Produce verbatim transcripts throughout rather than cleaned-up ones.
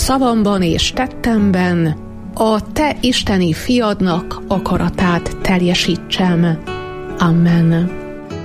szavamban és tettemben a te isteni fiadnak akaratát teljesítsem. Amen.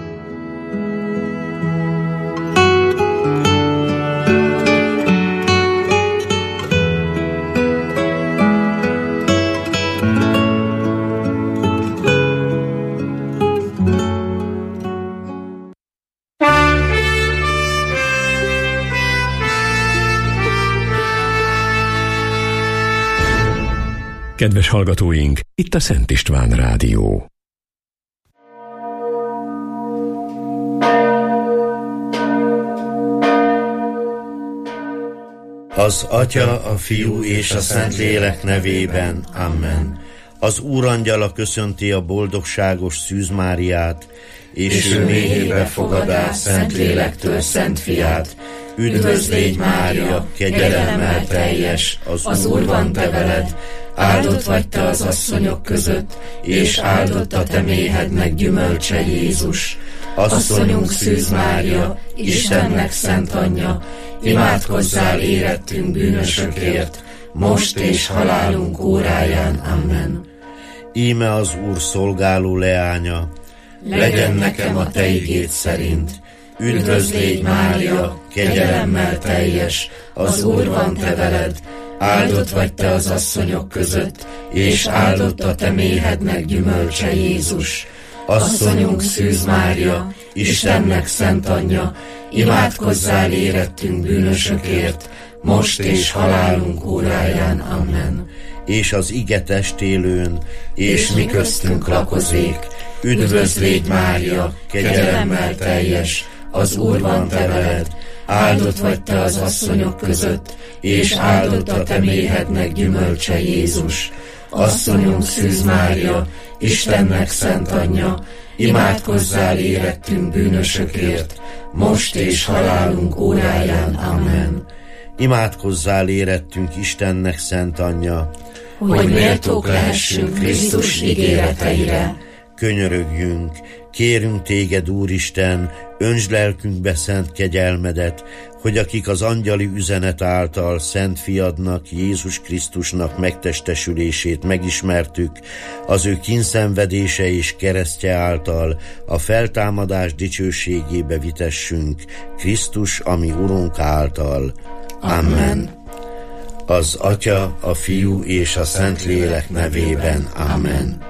Kedves hallgatóink, itt a Szent István Rádió. Az Atya, a Fiú és a Szentlélek nevében. Amen. Az Úrangyala köszönti a boldogságos Szűz Máriát, és, és ő méhébe fogadá Szentlélektől Szent Fiát. Üdvözl légy, Mária, kegyelemmel teljes, az, az Úr van te veled, áldott vagy te az asszonyok között, és áldott a te méhednek gyümölcse, Jézus. Asszonyunk Szűz Mária, Istennek szent anyja, imádkozzál érettünk bűnösökért, most és halálunk óráján. Amen. Íme az Úr szolgáló leánya, legyen nekem a te igéd szerint. Üdvözl légy, Mária, kegyelemmel teljes, az Úr van te veled, áldott vagy te az asszonyok között, és áldott a te méhednek gyümölcse, Jézus. Asszonyunk Szűz Mária, Istennek szent anyja, imádkozzál érettünk bűnösökért, most és halálunk óráján. Amen. És az ige testélőn, és mi köztünk lakozék, üdvözl légy, Mária, kegyelemmel teljes, az Úr van te veled, áldott vagy te az asszonyok között, és áldott a te méhednek gyümölcse, Jézus. Asszonyunk Szűz Mária, Istennek szent anyja, imádkozzál érettünk bűnösökért, most és halálunk óráján. Amen. Imádkozzál érettünk Istennek szent anyja, hogy méltók lehessünk Krisztus ígéreteire. Könyörögjünk, kérünk téged, Úristen, öntsd lelkünkbe szent kegyelmedet, hogy akik az angyali üzenet által Szent Fiadnak, Jézus Krisztusnak megtestesülését megismertük, az ő kínszenvedése és keresztje által a feltámadás dicsőségébe vitessünk, Krisztus, ami Urunk által. Amen. Az Atya, a Fiú és a Szentlélek nevében. Amen.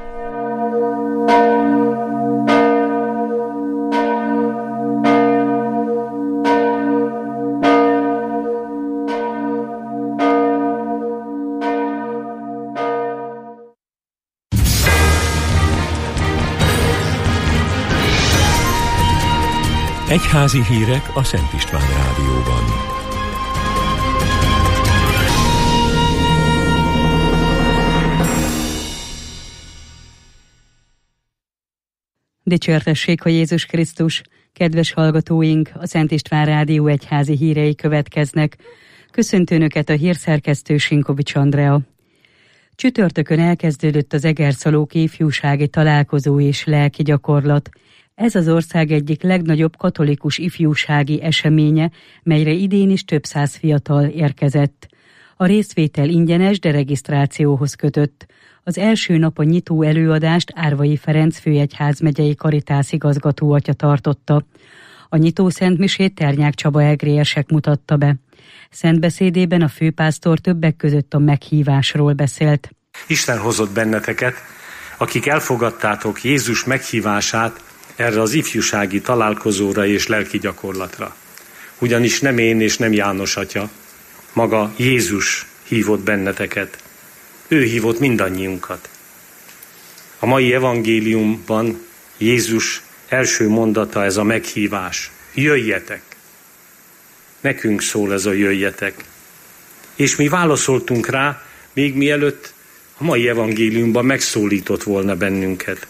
Egyházi hírek a Szent István Rádióban. Dicsértessék a Jézus Krisztus! Kedves hallgatóink, a Szent István Rádió egyházi hírei következnek. Köszöntő Önöket a hírszerkesztő Sinkovics Andrea. Csütörtökön elkezdődött az Egerszalók ifjúsági találkozó és lelki gyakorlat. Ez az ország egyik legnagyobb katolikus ifjúsági eseménye, melyre idén is több száz fiatal érkezett. A részvétel ingyenes, de regisztrációhoz kötött. Az első nap a nyitó előadást Árvai Ferenc főegyházmegyei Karitász igazgatóatya tartotta. A nyitó szentmisét Ternyák Csaba egrélyesek mutatta be. Szentbeszédében a főpásztor többek között a meghívásról beszélt. Isten hozott benneteket, akik elfogadtátok Jézus meghívását erre az ifjúsági találkozóra és lelki gyakorlatra. Ugyanis nem én és nem János atya, maga Jézus hívott benneteket. Ő hívott mindannyiunkat. A mai evangéliumban Jézus első mondata ez a meghívás. Jöjjetek! Nekünk szól ez a jöjjetek. És mi válaszoltunk rá, még mielőtt a mai evangéliumban megszólított volna bennünket.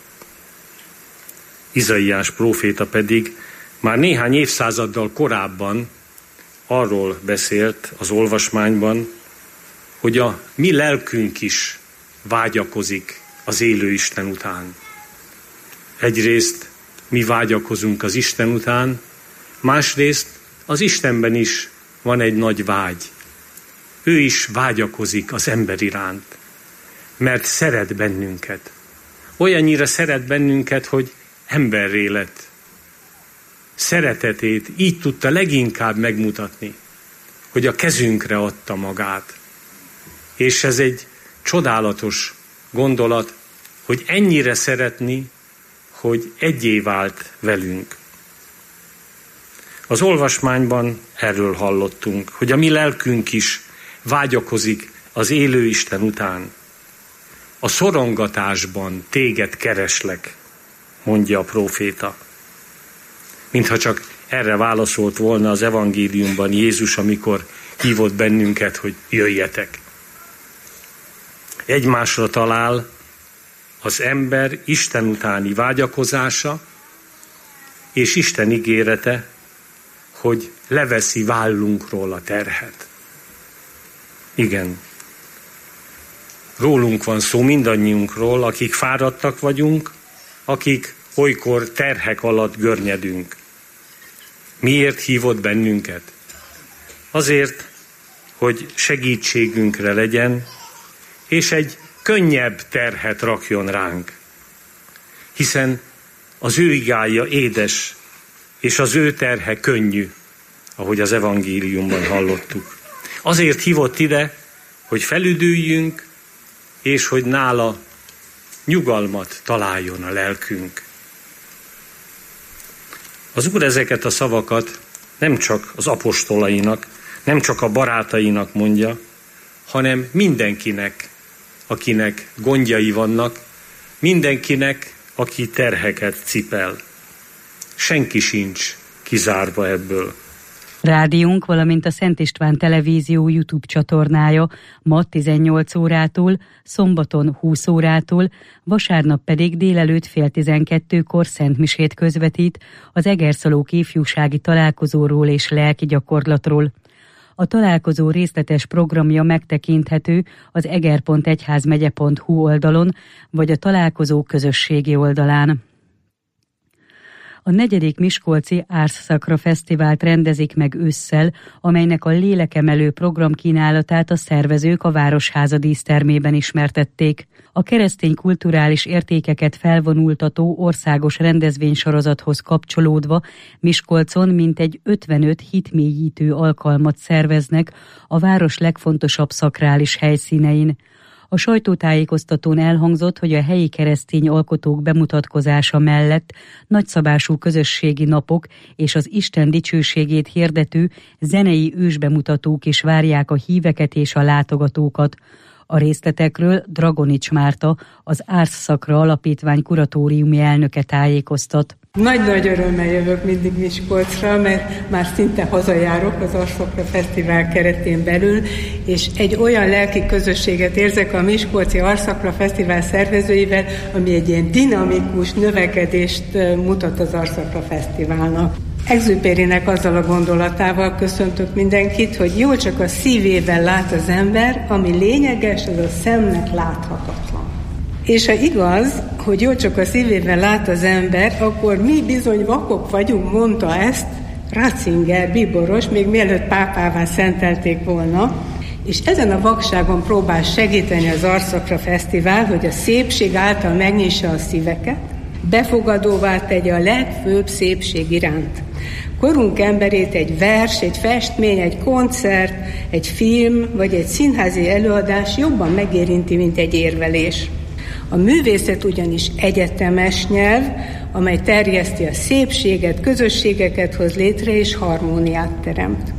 Izaiás próféta pedig már néhány évszázaddal korábban arról beszélt az olvasmányban, hogy a mi lelkünk is vágyakozik az élő Isten után. Egyrészt mi vágyakozunk az Isten után, másrészt az Istenben is van egy nagy vágy. ő is vágyakozik az ember iránt, mert szeret bennünket. Olyannyira szeret bennünket, hogy emberré lett. Szeretetét így tudta leginkább megmutatni, hogy a kezünkre adta magát. És ez egy csodálatos gondolat, hogy ennyire szeretni, hogy egyé vált velünk. Az olvasmányban erről hallottunk, hogy a mi lelkünk is vágyakozik az élő Isten után. A szorongatásban téged kereslek, mondja a próféta. Mintha csak erre válaszolt volna az evangéliumban Jézus, amikor hívott bennünket, hogy jöjjetek. Egymásra talál az ember Isten utáni vágyakozása és Isten ígérete, hogy leveszi vállunkról a terhet. Igen, rólunk van szó, mindannyiunkról, akik fáradtak vagyunk, akik olykor terhek alatt görnyedünk. Miért hívott bennünket? Azért, hogy segítségünkre legyen, és egy könnyebb terhet rakjon ránk. Hiszen az ő igája édes, és az ő terhe könnyű, ahogy az evangéliumban hallottuk. Azért hívott ide, hogy felüdüljünk, és hogy nála nyugalmat találjon a lelkünk. Az Úr ezeket a szavakat nem csak az apostolainak, nem csak a barátainak mondja, hanem mindenkinek, akinek gondjai vannak, mindenkinek, aki terheket cipel. Senki sincs kizárva ebből. Rádiónk, valamint a Szent István Televízió YouTube csatornája ma tizennyolc órától, szombaton húsz órától, vasárnap pedig délelőtt fél tizenkettőkor szentmisét közvetít az Egerszalók ifjúsági találkozóról és lelki gyakorlatról. A találkozó részletes programja megtekinthető az eger pont egyházmegye pont hu oldalon, vagy a találkozó közösségi oldalán. A negyedik Miskolci Árszszakra Fesztivált rendezik meg ősszel, amelynek a lélekemelő programkínálatát a szervezők a Városháza dísztermében ismertették. A keresztény kulturális értékeket felvonultató országos rendezvénysorozathoz kapcsolódva Miskolcon mintegy ötvenöt hitmélyítő alkalmat szerveznek a város legfontosabb szakrális helyszínein. A sajtótájékoztatón elhangzott, hogy a helyi keresztény alkotók bemutatkozása mellett nagyszabású közösségi napok és az Isten dicsőségét hirdető zenei ősbemutatók is várják a híveket és a látogatókat. A részletekről Dragonics Márta, az Árszszakra Alapítvány kuratóriumi elnöke tájékoztat. Nagy-nagy örömmel jövök mindig Miskolcra, mert már szinte hazajárok az Árszszakra Fesztivál keretén belül, és egy olyan lelki közösséget érzek a Miskolci Árszszakra Fesztivál szervezőivel, ami egy ilyen dinamikus növekedést mutat az Árszszakra Fesztiválnak. Exupérynek azzal a gondolatával köszöntök mindenkit, hogy jól csak a szívében lát az ember, ami lényeges, az a szemnek láthatatlan. És ha igaz, hogy jól csak a szívében lát az ember, akkor mi bizony vakok vagyunk, mondta ezt Ratzinger bíboros, még mielőtt pápává szentelték volna, és ezen a vakságon próbál segíteni az Árszszakra Fesztivál, hogy a szépség által megnyissa a szíveket, befogadóvá tegye a legfőbb szépség iránt. Korunk emberét egy vers, egy festmény, egy koncert, egy film vagy egy színházi előadás jobban megérinti, mint egy érvelés. A művészet ugyanis egyetemes nyelv, amely terjeszti a szépséget, közösségeket hoz létre és harmóniát teremt.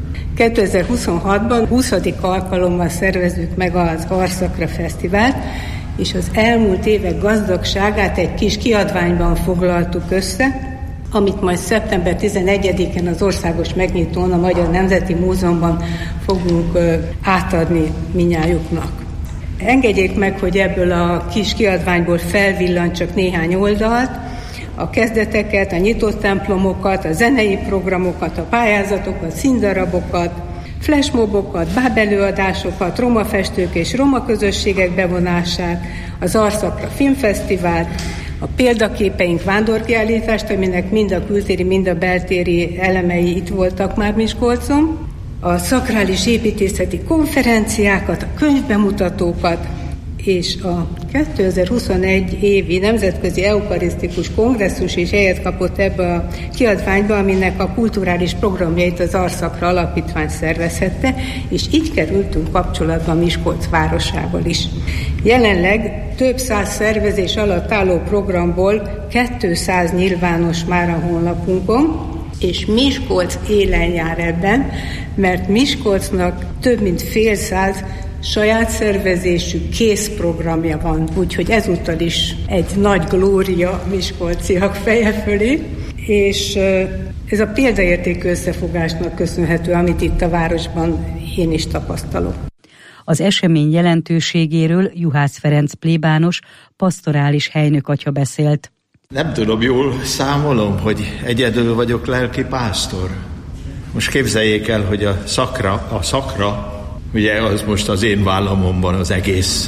kétezer-huszonhatban huszadik alkalommal szervezzük meg az Árszszakra Fesztivált, és az elmúlt évek gazdagságát egy kis kiadványban foglaltuk össze, amit majd szeptember tizenegyedikén az országos megnyitón a Magyar Nemzeti Múzeumban fogunk átadni minnyájuknak. Engedjék meg, hogy ebből a kis kiadványból felvillant csak néhány oldalt, a kezdeteket, a nyitott templomokat, a zenei programokat, a pályázatokat, színdarabokat, flashmobokat, bábelőadásokat, romafestők és roma közösségek bevonását, az Árszszakra Filmfesztivált, a példaképeink vándorkiállítást, aminek mind a kültéri, mind a beltéri elemei itt voltak már Miskolcon, a szakrális építészeti konferenciákat, a könyvbemutatókat, és a kétezer-huszonegy évi Nemzetközi Eukarisztikus Kongresszus is helyet kapott ebbe a kiadványba, aminek a kulturális programjait az Arszakra Alapítvány szervezhette, és így kerültünk kapcsolatba Miskolc városával is. Jelenleg több száz szervezés alatt álló programból kétszáz nyilvános már a honlapunkon, és Miskolc élen jár ebben, mert Miskolcnak több mint fél száz saját szervezésű készprogramja van, úgyhogy ezúttal is egy nagy glória miskolciak feje fölé, és ez a példaértékű összefogásnak köszönhető, amit itt a városban én is tapasztalok. Az esemény jelentőségéről Juhász Ferenc plébános, pastorális helynökatya beszélt. Nem tudom, jól számolom, hogy egyedül vagyok lelki pásztor. Most képzeljék el, hogy a szakra, a szakra, ugye az most az én vállamon van az egész.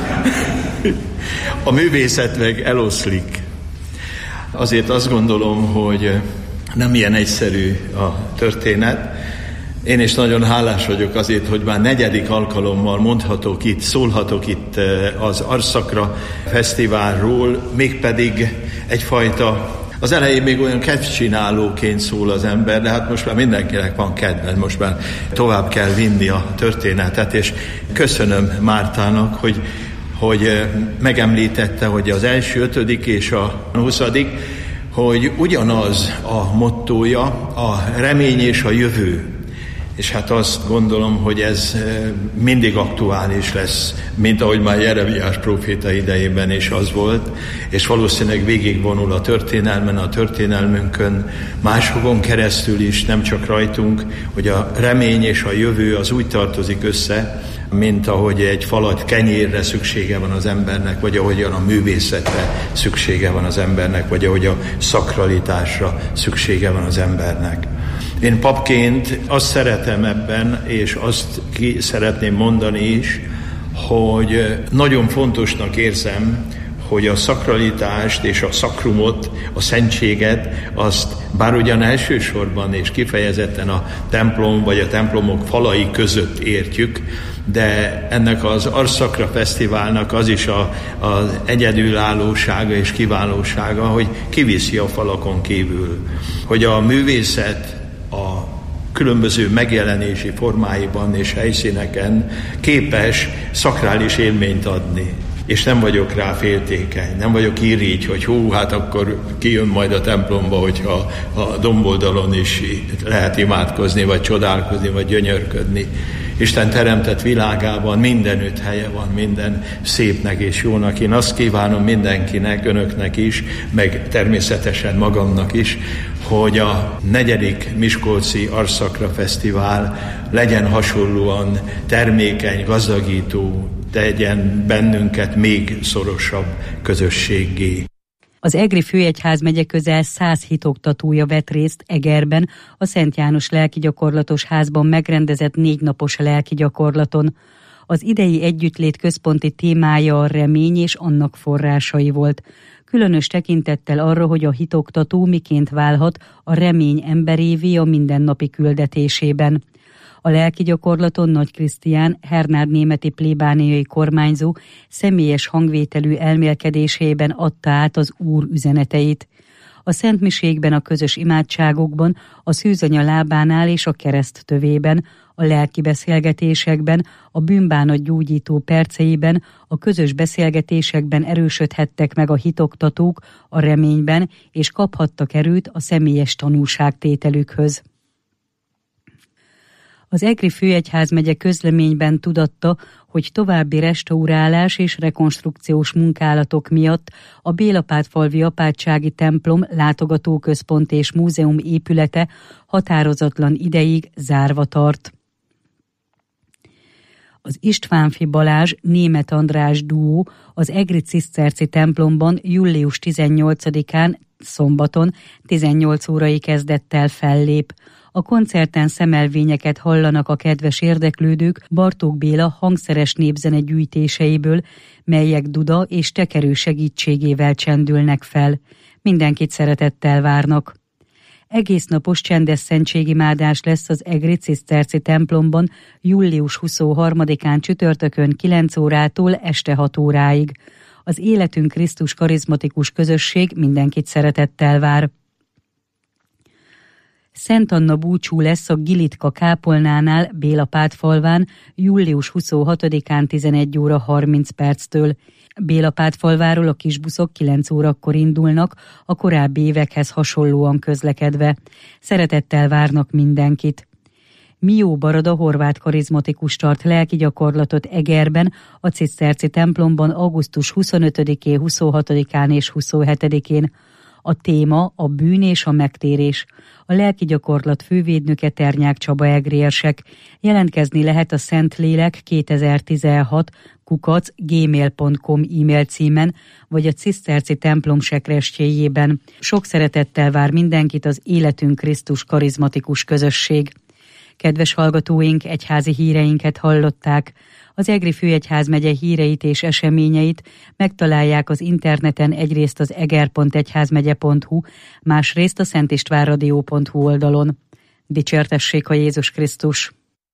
A művészet meg eloszlik. Azért azt gondolom, hogy nem ilyen egyszerű a történet. Én is nagyon hálás vagyok azért, hogy már negyedik alkalommal mondhatok itt, szólhatok itt az Arszakra Fesztiválról, mégpedig egyfajta, az elején még olyan kedvcsinálóként szól az ember, de hát most már mindenkinek van kedve, most már tovább kell vinni a történetet, és köszönöm Mártának, hogy, hogy megemlítette, hogy az első, ötödik és a huszadik, hogy ugyanaz a mottója, a remény és a jövő. És hát azt gondolom, hogy ez mindig aktuális lesz, mint ahogy már Jeremiás próféta idejében is az volt, és valószínűleg végigvonul a történelmen, a történelmünkön, másokon keresztül is, nem csak rajtunk, hogy a remény és a jövő az úgy tartozik össze, mint ahogy egy falat kenyérre szüksége van az embernek, vagy ahogyan a művészetre szüksége van az embernek, vagy ahogy a szakralitásra szüksége van az embernek. Én papként azt szeretem ebben, és azt ki szeretném mondani is, hogy nagyon fontosnak érzem, hogy a szakralitást és a szakrumot, a szentséget, azt bár ugyan elsősorban és kifejezetten a templom vagy a templomok falai között értjük, de ennek az Arszakra Fesztiválnak az is a, az egyedülállósága és kiválósága, hogy kiviszi a falakon kívül, hogy a művészet a különböző megjelenési formáiban és helyszíneken képes szakrális élményt adni. És nem vagyok rá féltékeny, nem vagyok irigy, hogy hú, hát akkor kijön majd a templomba, hogyha a domboldalon is lehet imádkozni, vagy csodálkozni, vagy gyönyörködni. Isten teremtett világában mindenütt helye van minden szépnek és jónak. Én azt kívánom mindenkinek, önöknek is, meg természetesen magamnak is, hogy a negyedik Miskolci Arszakra Fesztivál legyen hasonlóan termékeny, gazdagító, tegyen bennünket még szorosabb közösséggé. Az Egri Főegyházmegye közel száz hitoktatója vett részt Egerben a Szent János Lelkigyakorlatos Házban megrendezett négy napos lelkigyakorlaton. Az idei együttlét központi témája a remény és annak forrásai volt. Különös tekintettel arra, hogy a hitoktató miként válhat a remény emberévé a mindennapi küldetésében. A lelkigyakorlaton Nagy Krisztián, Hernárd németi plébániai kormányzó személyes hangvételű elmélkedésében adta át az Úr üzeneteit. A szentmiségben, a közös imádságokban, a szűzanya lábánál és a kereszt tövében, a lelki beszélgetésekben, a bűnbánat gyógyító perceiben, a közös beszélgetésekben erősödhettek meg a hitoktatók a reményben, és kaphattak erőt a személyes tanúságtételükhöz. Az Egri Főegyházmegye közleményben tudatta, hogy további restaurálás és rekonstrukciós munkálatok miatt a Bélapátfalvi apátsági templom, látogatóközpont és múzeum épülete határozatlan ideig zárva tart. Az Istvánfi Balázs Németh András duó az Egri Ciszterci templomban július tizennyolcadikán szombaton tizennyolc órai kezdettel fellép. A koncerten szemelvényeket hallanak a kedves érdeklődők Bartók Béla hangszeres népzene gyűjtéseiből, melyek duda és tekerő segítségével csendülnek fel. Mindenkit szeretettel várnak. Egésznapos csendes szentségimádás lesz az egri ciszterci templomban július huszonharmadikán csütörtökön kilenc órától este hat óráig. Az Életünk Krisztus karizmatikus közösség mindenkit szeretettel vár. Szent Anna búcsú lesz a Gilitka kápolnánál Bélapát falván július huszonhatodikán tizenegy óra harminc perctől. Bélapát falváról a kisbuszok kilenc órakor indulnak, a korábbi évekhez hasonlóan közlekedve. Szeretettel várnak mindenkit. Mió Barada horvát karizmatikus tart lelki gyakorlatot Egerben, a ciszterci templomban augusztus huszonötödikén, huszonhatodikán és huszonhetedikén. A téma a bűn és a megtérés. A lelki gyakorlat fővédnöke Ternyák Csaba egri érsek. Jelentkezni lehet a Szentlélek kétezer-tizenhat kukac gmail pont com e-mail címen, vagy a ciszterci templom sekrestjéjében. Sok szeretettel vár mindenkit az Életünk Krisztus karizmatikus közösség. Kedves hallgatóink, egyházi híreinket hallották. Az Egri Főegyházmegye híreit és eseményeit megtalálják az interneten egyrészt az eger pont egyházmegye pont hu, másrészt a szentistvánradio pont hu oldalon. Dicsértessék a Jézus Krisztus!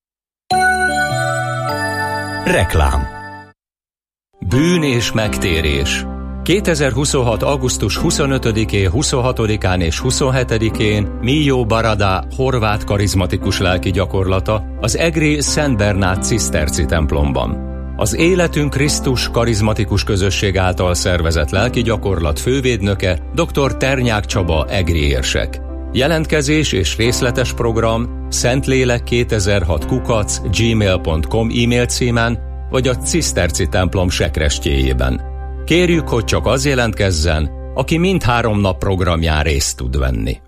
Reklám. Bűn és megtérés. kétezer-huszonhat. augusztus huszonötödikén, huszonhatodikán és huszonhetedikén Mió Barada horvát karizmatikus lelki gyakorlata az egri Szent Bernát ciszterci templomban. Az Életünk Krisztus karizmatikus közösség által szervezett lelki gyakorlat fővédnöke dr. Ternyák Csaba egri érsek. Jelentkezés és részletes program Szentlélek kétezer-hat kukac gmail pont com e-mail címen vagy a ciszterci templom sekrestjéjében. Kérjük, hogy csak az jelentkezzen, aki mindhárom nap programján részt tud venni.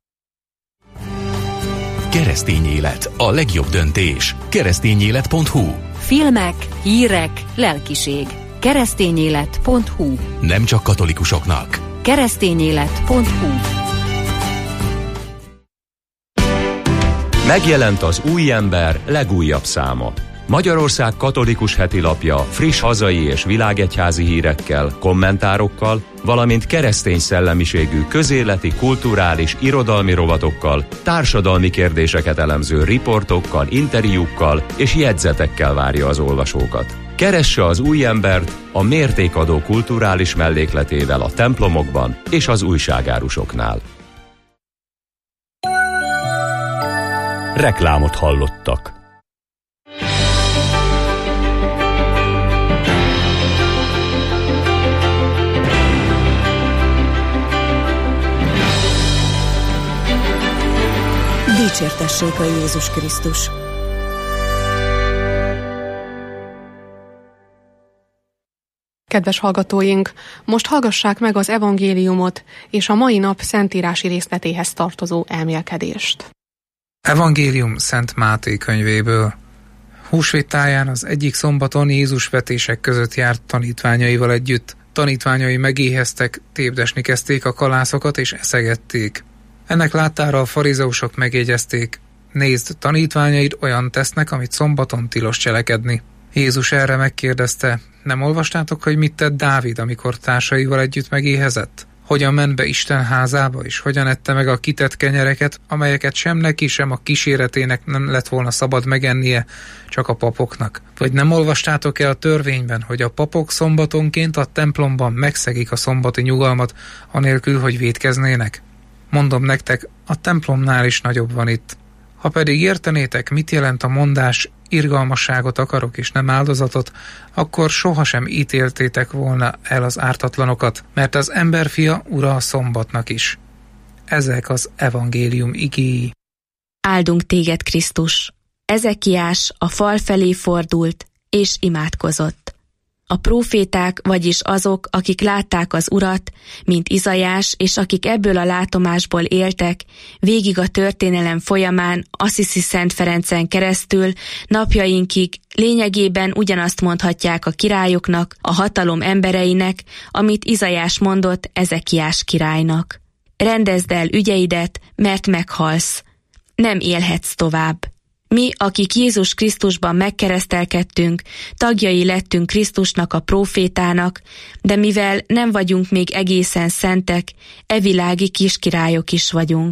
Keresztény élet, a legjobb döntés. keresztényélet pont hu. Filmek, hírek, lelkiség. keresztényélet pont hu. Nem csak katolikusoknak. keresztényélet pont hu. Megjelent az Új Ember legújabb száma. Magyarország katolikus hetilapja friss hazai és világegyházi hírekkel, kommentárokkal, valamint keresztény szellemiségű közéleti, kulturális, irodalmi rovatokkal, társadalmi kérdéseket elemző riportokkal, interjúkkal és jegyzetekkel várja az olvasókat. Keresse az Új Embert a mértékadó kulturális mellékletével a templomokban és az újságárusoknál. Reklámot hallottak. Dicsértessék a Jézus Krisztus! Kedves hallgatóink, most hallgassák meg az evangéliumot és a mai nap szentírási részletéhez tartozó elmélkedést. Evangélium Szent Máté könyvéből. Húsvét táján az egyik szombaton Jézus vetések között járt tanítványaival együtt. Tanítványai megéheztek, tépdesni kezdték a kalászokat és eszegették. Ennek láttára a farizeusok megjegyezték: nézd, tanítványaid olyan tesznek, amit szombaton tilos cselekedni. Jézus erre megkérdezte: nem olvastátok, hogy mit tett Dávid, amikor társaival együtt megéhezett? Hogyan ment be Isten házába, és hogyan ette meg a kitett kenyereket, amelyeket sem neki, sem a kíséretének nem lett volna szabad megennie, csak a papoknak? Vagy nem olvastátok el a törvényben, hogy a papok szombatonként a templomban megszegik a szombati nyugalmat, anélkül, hogy vétkeznének? Mondom nektek, a templomnál is nagyobb van itt. Ha pedig értenétek, mit jelent a mondás, irgalmasságot akarok és nem áldozatot, akkor sohasem ítéltétek volna el az ártatlanokat, mert az emberfia ura a szombatnak is. Ezek az evangélium igéi. Áldunk téged, Krisztus! Ezekiás a fal felé fordult, és imádkozott. A próféták, vagyis azok, akik látták az Urat, mint Izaiás, és akik ebből a látomásból éltek, végig a történelem folyamán, Assisi Szent Ferencen keresztül, napjainkig lényegében ugyanazt mondhatják a királyoknak, a hatalom embereinek, amit Izaiás mondott Ezekiás királynak. Rendezd el ügyeidet, mert meghalsz. Nem élhetsz tovább. Mi, akik Jézus Krisztusban megkeresztelkedtünk, tagjai lettünk Krisztusnak a prófétának, de mivel nem vagyunk még egészen szentek, evilági kiskirályok is vagyunk.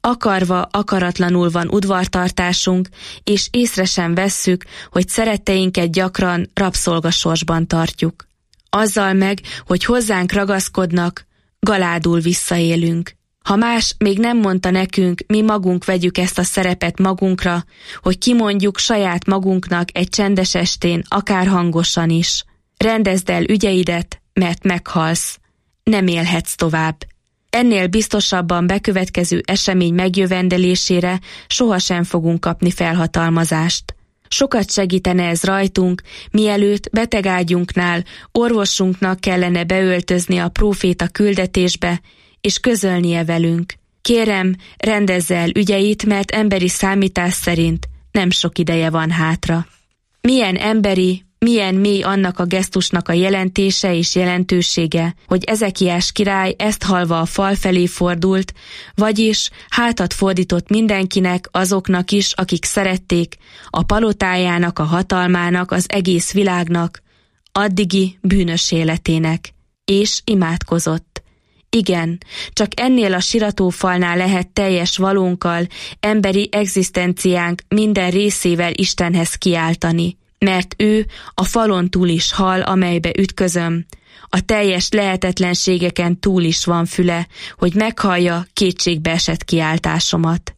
akarva, akaratlanul van udvartartásunk, és észre sem vesszük, hogy szeretteinket gyakran rabszolgasorsban tartjuk. Azzal meg, hogy hozzánk ragaszkodnak, galádul visszaélünk. Ha más még nem mondta nekünk, mi magunk vegyük ezt a szerepet magunkra, hogy kimondjuk saját magunknak egy csendes estén, akár hangosan is. Rendezd el ügyeidet, mert meghalsz. Nem élhetsz tovább. Ennél biztosabban bekövetkező esemény megjövendelésére sohasem fogunk kapni felhatalmazást. Sokat segítene ez rajtunk, mielőtt betegágyunknál orvosunknak kellene beöltözni a próféta küldetésbe, és közölnie velünk. Kérem, rendezze el ügyeit, mert emberi számítás szerint nem sok ideje van hátra. Milyen emberi, milyen mély annak a gesztusnak a jelentése és jelentősége, hogy Ezekiás király ezt hallva a fal felé fordult, vagyis hátat fordított mindenkinek, azoknak is, akik szerették, a palotájának, a hatalmának, az egész világnak, addigi bűnös életének, és imádkozott. Igen, csak ennél a siratófalnál lehet teljes valónkkal, emberi egzisztenciánk minden részével Istenhez kiáltani, mert ő a falon túl is hall, amelybe ütközöm, a teljes lehetetlenségeken túl is van füle, hogy meghallja kétségbe esett kiáltásomat.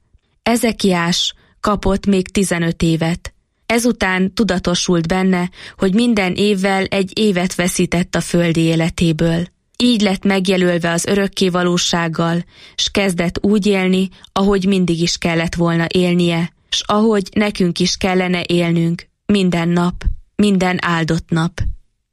Ezekiás kapott még tizenöt évet. Ezután tudatosult benne, hogy minden évvel egy évet veszített a földi életéből. Így lett megjelölve az örökké valósággal, s kezdett úgy élni, ahogy mindig is kellett volna élnie, s ahogy nekünk is kellene élnünk, minden nap, minden áldott nap.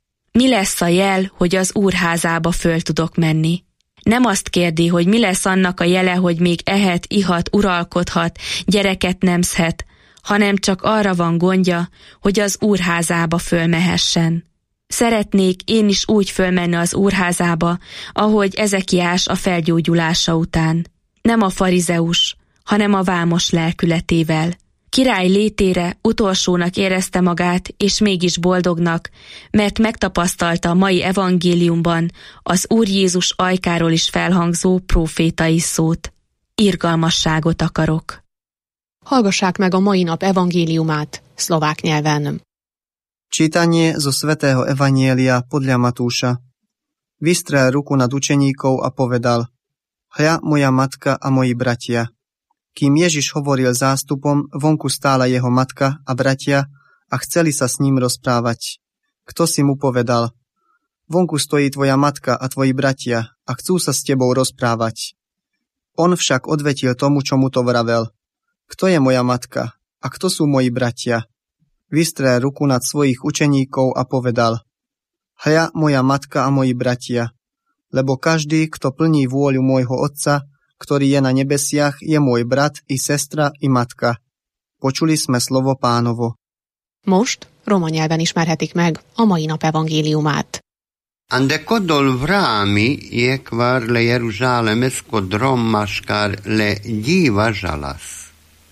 Mi lesz a jel, hogy az Úr házába föl tudok menni? Nem azt kérdi, hogy mi lesz annak a jele, hogy még ehet, ihat, uralkodhat, gyereket nemzhet, hanem csak arra van gondja, hogy az Úr házába fölmehessen. Szeretnék én is úgy fölmenni az úrházába, ahogy Ezekiás a felgyógyulása után. Nem a farizeus, hanem a vámos lelkületével. Király létére utolsónak érezte magát, és mégis boldognak, mert megtapasztalta a mai evangéliumban az Úr Jézus ajkáról is felhangzó prófétai szót. Irgalmasságot akarok. Hallgassák meg a mai nap evangéliumát szlovák nyelven. Čítanie zo svätého Evanielia podľa Matúša. Vystrel ruku nad učeníkov a povedal: Hľa moja matka a moji bratia. Kým Ježiš hovoril zástupom, vonku stála jeho matka a bratia a chceli sa s ním rozprávať. Kto si mu povedal: Vonku stojí tvoja matka a tvoji bratia a chcú sa s tebou rozprávať. On však odvetil tomu, čo mu to vravel: Kto je moja matka a kto sú moji bratia? Vystrel ruku nad svojich učeníkov a povedal: Hľa moja matka a moji bratia, lebo každý, kto plní vôľu môjho Otca, ktorý je na nebesiach, je môj brat i sestra i matka. Počuli sme slovo Pánovo. Most roma nyelven ismerhetik meg a mai nap evangéliumát. Andekodol vrami jekvar le Jeruzsálemesko drommaskar le gyíva žalas.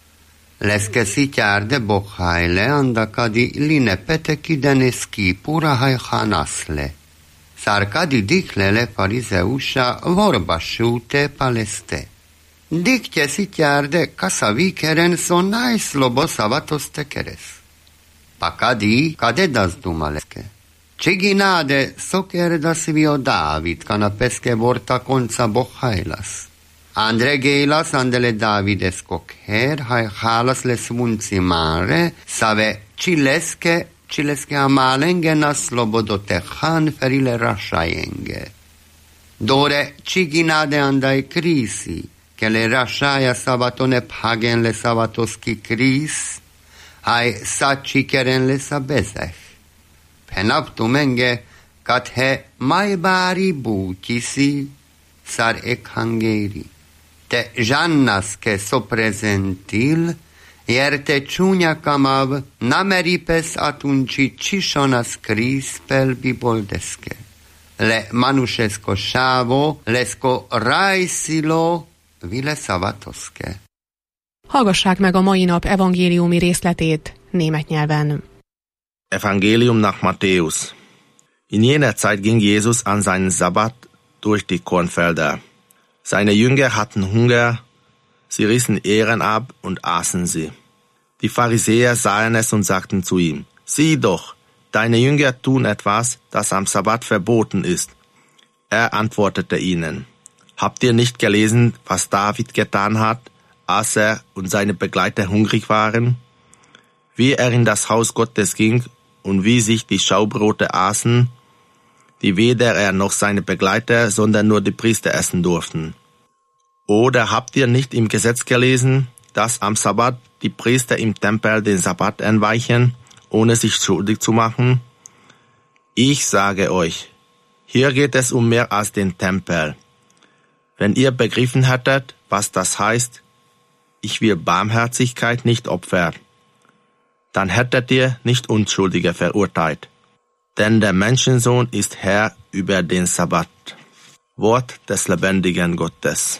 Leske sityárde bokhajle, andakadi line peteki deneski purahaj hanasle. Szárkadi diklele farizeusa vorbasúte paleste. Dikje sityárde kasavikeren sonaj slobo szavatoste keres. Pakadi kadedas dumaleske. Csigináde szokerdas vio Dávid kanapeske vorta konca bokhajlas. Andre gélas andele Dávides kokher, haj hálas lesz munci máre, szave csileske, csileske amálenge na szlobodote hán ferile rassájenge. Dore csigináde andai krísi, kele rassája szavatone phagen le szavatoszki krísz, haj szácsi keren lesz a bezech. Penaptu menge, kathe majbári bútyiszi, szár ekhangéri. Te žannaske soprezentil, jer te čunjakamav nameripes atunči čišonas krispel biboldeske. Le manušesko šávo, lesko rajsilo vile szavatoszke. Hallgassák meg a mai nap evangéliumi részletét német nyelven. Evangelium nach Matthäus. In jener Zeit ging Jesus an seinen Sabbat durch die Kornfelder. Seine Jünger hatten Hunger, Sie rissen Ähren ab und aßen sie. Die Pharisäer sahen es und sagten zu ihm: Sieh doch, deine Jünger tun etwas, das am Sabbat verboten ist. Er antwortete ihnen: Habt ihr nicht gelesen, was David getan hat, als er und seine Begleiter hungrig waren? Wie er in das Haus Gottes ging und wie sich die Schaubrote aßen, die weder er noch seine Begleiter, sondern nur die Priester essen durften. Oder habt ihr nicht im Gesetz gelesen, dass am Sabbat die Priester im Tempel den Sabbat entweichen, ohne sich schuldig zu machen? Ich sage euch, hier geht es um mehr als den Tempel. Wenn ihr begriffen hättet, was das heißt, ich will Barmherzigkeit nicht opfern, dann hättet ihr nicht Unschuldige verurteilt. Denn der Menschensohn ist Herr über den Sabbat. Wort des lebendigen Gottes.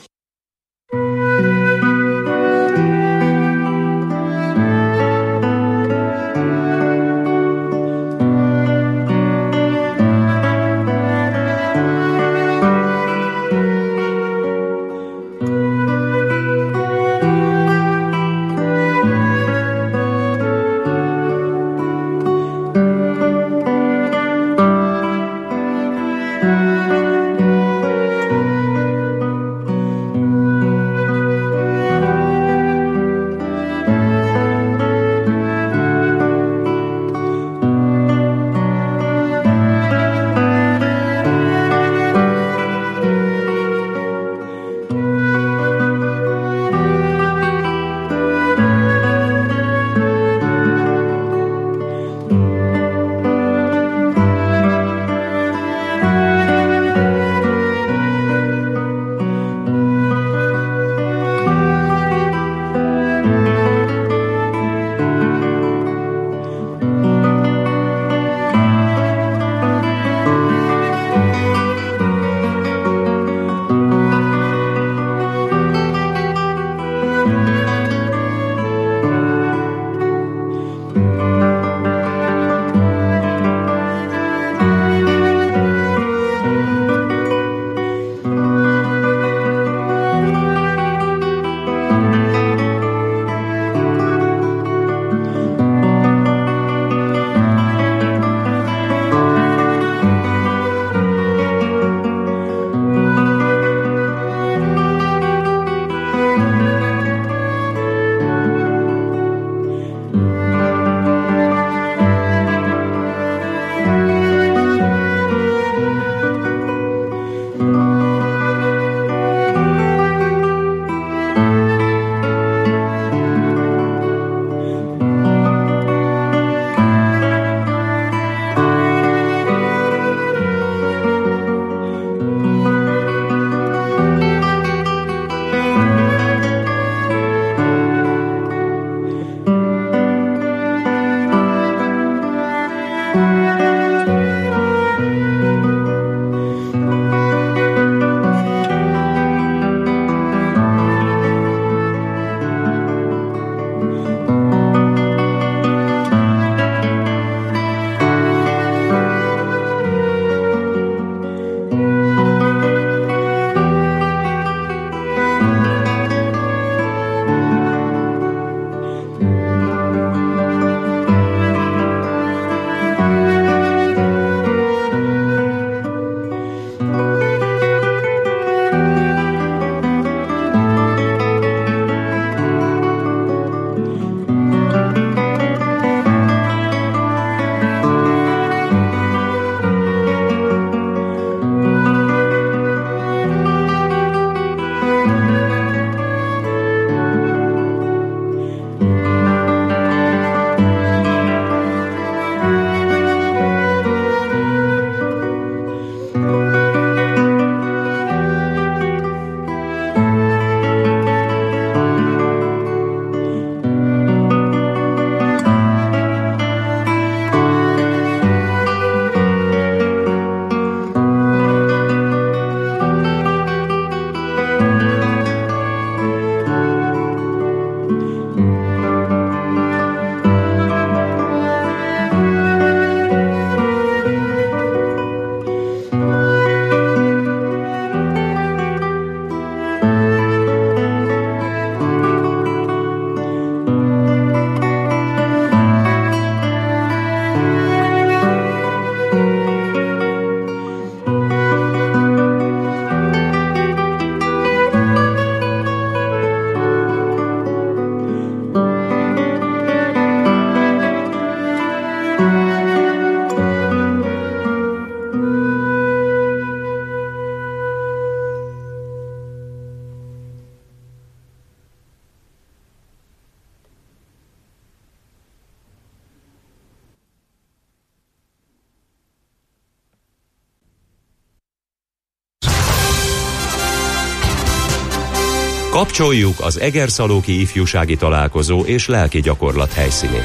Kapcsoljuk az Egerszalóki Ifjúsági Találkozó és Lelki Gyakorlat helyszínét.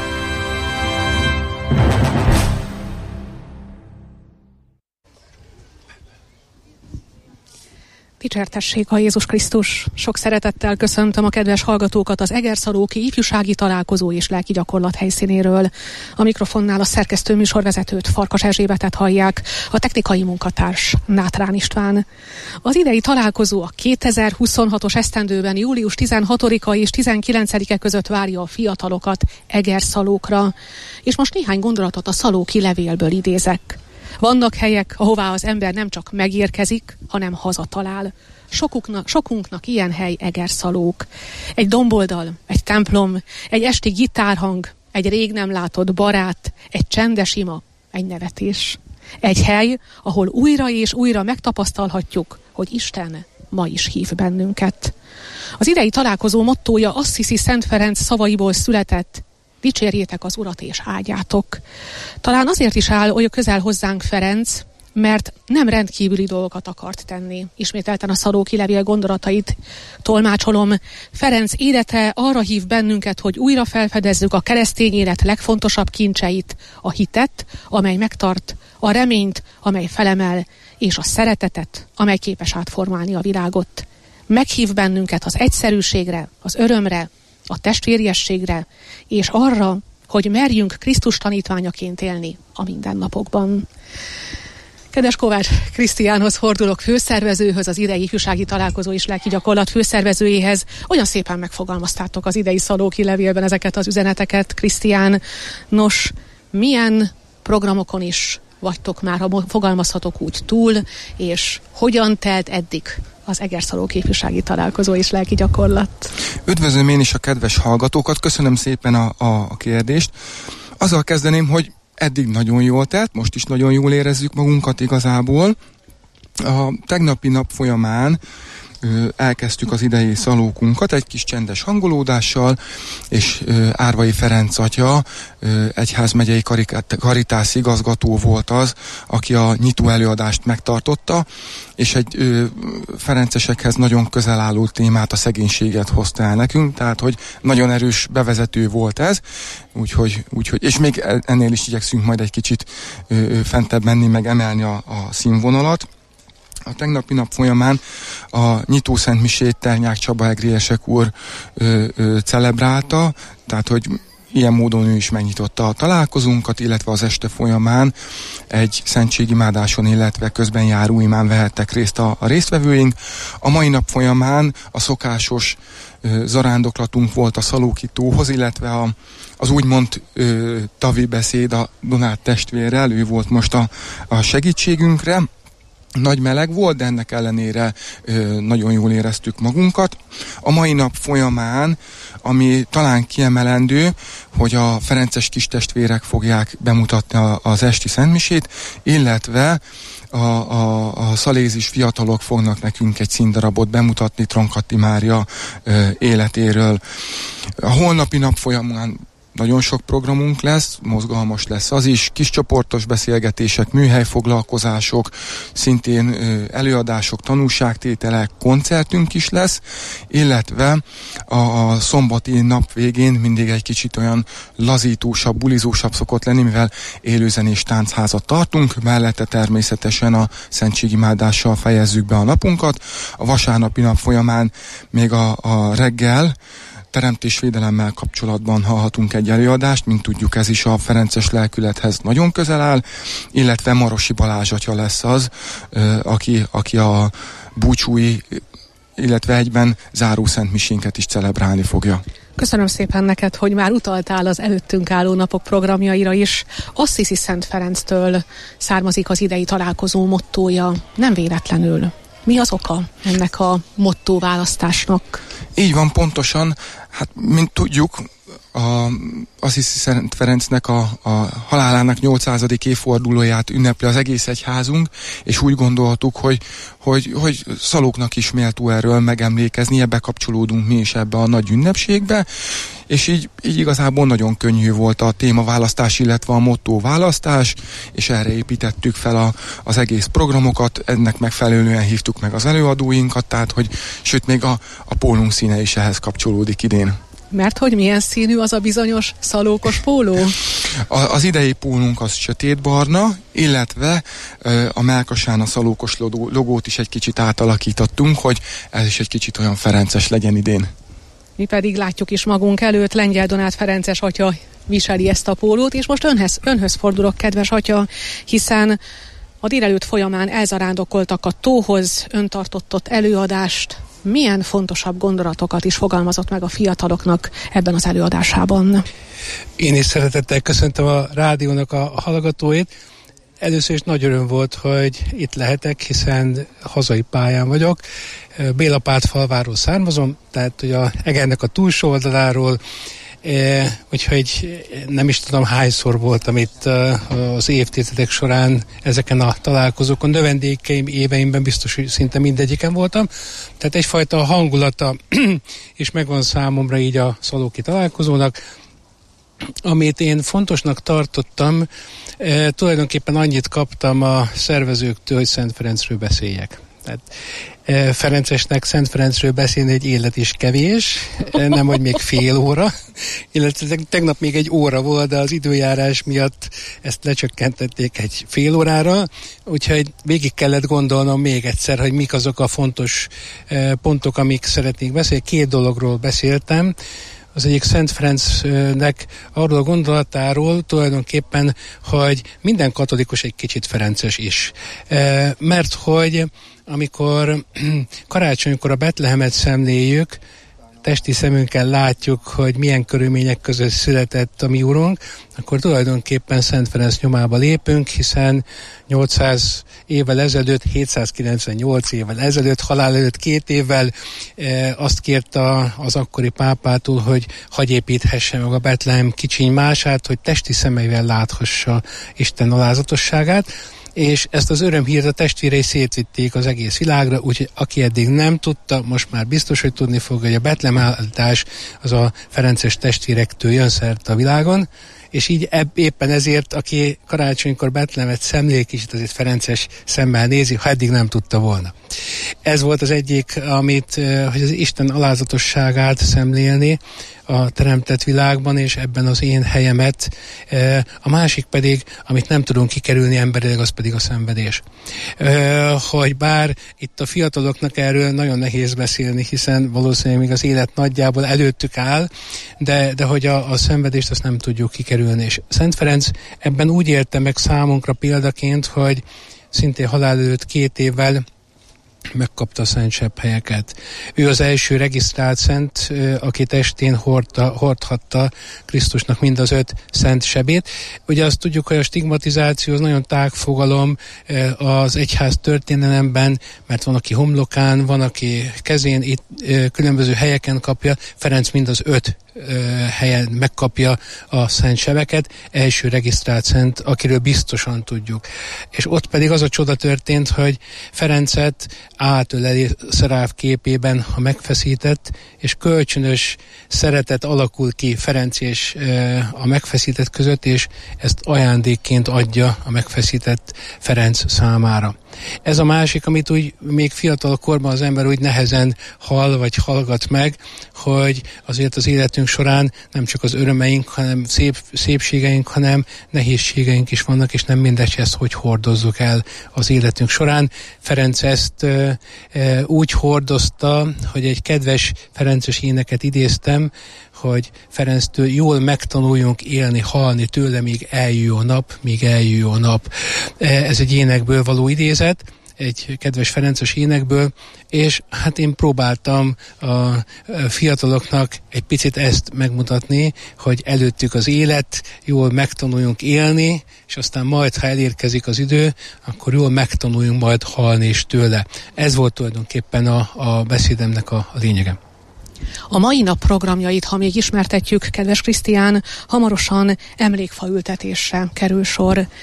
Dicsértessék a Jézus Krisztus! Sok szeretettel köszöntöm a kedves hallgatókat az Egerszalóki Ifjúsági Találkozó és Lelki Gyakorlat helyszínéről. A mikrofonnál a szerkesztő műsorvezetőt, Farkas Erzsébetet hallják, a technikai munkatárs Nátrán István. Az idei találkozó a kétezer-huszonhatos esztendőben július tizenhatodika és tizenkilencedike között várja a fiatalokat Egerszalókra. És most néhány gondolatot a szalóki levélből idézek. Vannak helyek, ahová az ember nem csak megérkezik, hanem hazatalál. Sokuknak, sokunknak ilyen hely Egerszalók. Egy domboldal, egy templom, egy esti gitárhang, egy rég nem látott barát, egy csendes ima, egy nevetés. Egy hely, ahol újra és újra megtapasztalhatjuk, hogy Isten ma is hív bennünket. Az idei találkozó mottója Assisi Szent Ferenc szavaiból született: dicsérjétek az Urat és áldjátok. Talán azért is áll olyan közel hozzánk Ferenc, mert nem rendkívüli dolgokat akart tenni. Ismételten a szalóki levél gondolatait tolmácsolom. Ferenc élete arra hív bennünket, hogy újra felfedezzük a keresztény élet legfontosabb kincseit, a hitet, amely megtart, a reményt, amely felemel, és a szeretetet, amely képes átformálni a világot. Meghív bennünket az egyszerűségre, az örömre, a testvériességre, és arra, hogy merjünk Krisztus tanítványaként élni a mindennapokban. Kedves Kovács Krisztiánhoz fordulok, főszervezőhöz, az idei ifjúsági találkozó és lelki gyakorlat főszervezőjéhez. Olyan szépen megfogalmaztátok az idei szalóki levélben ezeket az üzeneteket, Krisztián. Nos, milyen programokon is vagytok már, ha fogalmazhatok úgy, túl, és hogyan telt eddig az Egerszalóki Ifjúsági Találkozó és Lelki Gyakorlat? Üdvözlöm én is a kedves hallgatókat, köszönöm szépen a, a, a kérdést. Azzal kezdeném, hogy eddig nagyon jól telt, most is nagyon jól érezzük magunkat igazából. A tegnapi nap folyamán ö, elkezdtük az idei szalókunkat egy kis csendes hangolódással, és ö, Árvai Ferenc atya, ö, egyházmegyei karitász igazgató volt az, aki a nyitó előadást megtartotta, és egy ö, ferencesekhez nagyon közel álló témát, a szegénységet hozta el nekünk, tehát hogy nagyon erős bevezető volt ez, úgyhogy, úgyhogy és még ennél is igyekszünk majd egy kicsit ö, ö, fentebb menni, meg emelni a, a színvonalat. A tegnapi nap folyamán a nyitó szentmisét Ternyák Csaba egriesek úr ö, ö, celebrálta, tehát hogy ilyen módon ő is megnyitotta a találkozónkat, illetve az este folyamán egy szentségimádáson, illetve közben járó imán vehettek részt a, a résztvevőink. A mai nap folyamán a szokásos ö, zarándoklatunk volt a Szalóki tóhoz, illetve a, az úgymond ö, tavi beszéd a Donát testvérrel, ő volt most a, a segítségünkre. Nagy meleg volt, de ennek ellenére ö, nagyon jól éreztük magunkat. A mai nap folyamán, ami talán kiemelendő, hogy a ferences kistestvérek fogják bemutatni a, az esti szentmisét, illetve a, a, a szalézis fiatalok fognak nekünk egy színdarabot bemutatni Tronkatti Mária ö, életéről. A holnapi nap folyamán nagyon sok programunk lesz, mozgalmas lesz az is, kiscsoportos beszélgetések, műhelyfoglalkozások, szintén ö, előadások, tanúságtételek, koncertünk is lesz, illetve a, a szombati nap végén mindig egy kicsit olyan lazítósabb, bulizósabb szokott lenni, mivel élőzenés táncházat tartunk, mellette természetesen a szentségimádással fejezzük be a napunkat. A vasárnapi nap folyamán még a, a reggel teremtésvédelemmel kapcsolatban hallhatunk egy előadást, mint tudjuk, ez is a ferences lelkülethez nagyon közel áll, illetve Marosi Balázs atya lesz az, aki, aki a búcsúi, illetve egyben záró szentmisénket is celebrálni fogja. Köszönöm szépen neked, hogy már utaltál az előttünk álló napok programjaira is. Assisi Szent Ferenctől származik az idei találkozó mottója, nem véletlenül. Mi az oka ennek a motto választásnak? Így van, pontosan. Hát, mint tudjuk, a Assisi Szent Ferencnek a, a halálának nyolcszázadik évfordulóját ünnepli az egész egyházunk, és úgy gondoltuk, hogy, hogy, hogy szalóknak is méltó erről megemlékezni, ebbe kapcsolódunk mi is ebbe a nagy ünnepségbe, és így, így igazából nagyon könnyű volt a témaválasztás, illetve a motto választás, és erre építettük fel a, az egész programokat, ennek megfelelően hívtuk meg az előadóinkat, tehát hogy sőt még a, a pólunk színe is ehhez kapcsolódik idén. Mert hogy milyen színű az a bizonyos szalókos póló? A, az idei pólunk az sötétbarna, illetve ö, a mellkasán a szalókos logó, logót is egy kicsit átalakítottunk, hogy ez is egy kicsit olyan ferences legyen idén. Mi pedig látjuk is magunk előtt, Lengyel Donát Ferences atya viseli ezt a pólót, és most önhez, önhöz fordulok, kedves atya, hiszen a délelőtt folyamán elzarándokoltak a tóhoz, ön tartott ott előadást. Milyen fontosabb gondolatokat is fogalmazott meg a fiataloknak ebben az előadásában? Én is szeretettel köszöntöm a rádiónak a hallgatóit. Először is nagy öröm volt, hogy itt lehetek, hiszen hazai pályán vagyok. Bélapátfalváról származom, tehát hogy a Egernek a túlsó oldaláról, E, úgyhogy nem is tudom hányszor voltam itt az évtizedek során ezeken a találkozókon. Növendékeim éveimben biztos, hogy szinte mindegyiken voltam. Tehát egyfajta hangulata is megvan számomra így a szalóki találkozónak. Amit én fontosnak tartottam, e, tulajdonképpen annyit kaptam a szervezőktől, hogy Szent Ferencről beszéljek. Tehát e, Ferencesnek Szent Ferencről beszélni egy élet is kevés, e, nem hogy még fél óra, illetve tegnap még egy óra volt, de az időjárás miatt ezt lecsökkentették egy fél órára, úgyhogy végig kellett gondolnom még egyszer, hogy mik azok a fontos e, pontok, amik szeretnék beszélni. Két dologról beszéltem. Az egyik Szent Ferencnek arról a gondolatáról tulajdonképpen, hogy minden katolikus egy kicsit ferences is. E, mert hogy amikor karácsonykor a Betlehemet szemléljük, testi szemünkkel látjuk, hogy milyen körülmények között született a mi Urunk, akkor tulajdonképpen Szent Ferenc nyomába lépünk, hiszen nyolcszáz évvel ezelőtt, hétszázkilencvennyolc évvel ezelőtt, halál előtt két évvel e, azt kérte az akkori pápától, hogy hagy építhesse meg a Betlehem kicsiny mását, hogy testi szemeivel láthassa Isten alázatosságát, és ezt az örömhírt a testvérei szétvitték az egész világra, úgyhogy aki eddig nem tudta, most már biztos, hogy tudni fogja, hogy a Betlehem áldás az a ferences testvérektől jön szerte a világon, és így ebb, éppen ezért, aki karácsonykor Betlehemet szemlél, kicsit azért ferences szemmel nézi, ha eddig nem tudta volna. Ez volt az egyik, amit, hogy az Isten alázatosságát szemlélni a teremtett világban, és ebben az én helyemet. A másik pedig, amit nem tudunk kikerülni emberileg, az pedig a szenvedés. Hogy bár itt a fiataloknak erről nagyon nehéz beszélni, hiszen valószínűleg még az élet nagyjából előttük áll, de, de hogy a, a szenvedést azt nem tudjuk kikerülni. És Szent Ferenc ebben úgy élte meg számunkra példaként, hogy szintén halál előtt két évvel megkapta a szent sebhelyeket. Ő az első regisztrált szent, aki testén hordta, hordhatta Krisztusnak mind az öt szent sebét. Ugye azt tudjuk, hogy a stigmatizáció az nagyon tág fogalom az egyház történelemben, mert van, aki homlokán, van, aki kezén, itt különböző helyeken kapja. Ferenc mind az öt helyen megkapja a szent sebeket, első regisztrált szent, akiről biztosan tudjuk. És ott pedig az a csoda történt, hogy Ferencet átöleli Szeráf képében a megfeszített, és kölcsönös szeretet alakul ki Ferenc és a megfeszített között, és ezt ajándékként adja a megfeszített Ferenc számára. Ez a másik, amit úgy még fiatal korban az ember úgy nehezen hall vagy hallgat meg, hogy azért az életünk során nem csak az örömeink, hanem szép, szépségeink, hanem nehézségeink is vannak, és nem mindegy, ezt hogy hordozzuk el az életünk során. Ferenc ezt e, e, úgy hordozta, hogy egy kedves ferences éneket idéztem, hogy Ferenctől jól megtanuljunk élni, halni tőle, míg eljön a nap, míg eljön a nap. Ez egy énekből való idézet, egy kedves ferences énekből, és hát én próbáltam a fiataloknak egy picit ezt megmutatni, hogy előttük az élet, jól megtanuljunk élni, és aztán majd, ha elérkezik az idő, akkor jól megtanuljunk majd halni is tőle. Ez volt tulajdonképpen a, a beszédemnek a, a lényege. A mai nap programjait, ha még ismertetjük, kedves Krisztián, hamarosan emlékfa ültetésre kerül sor.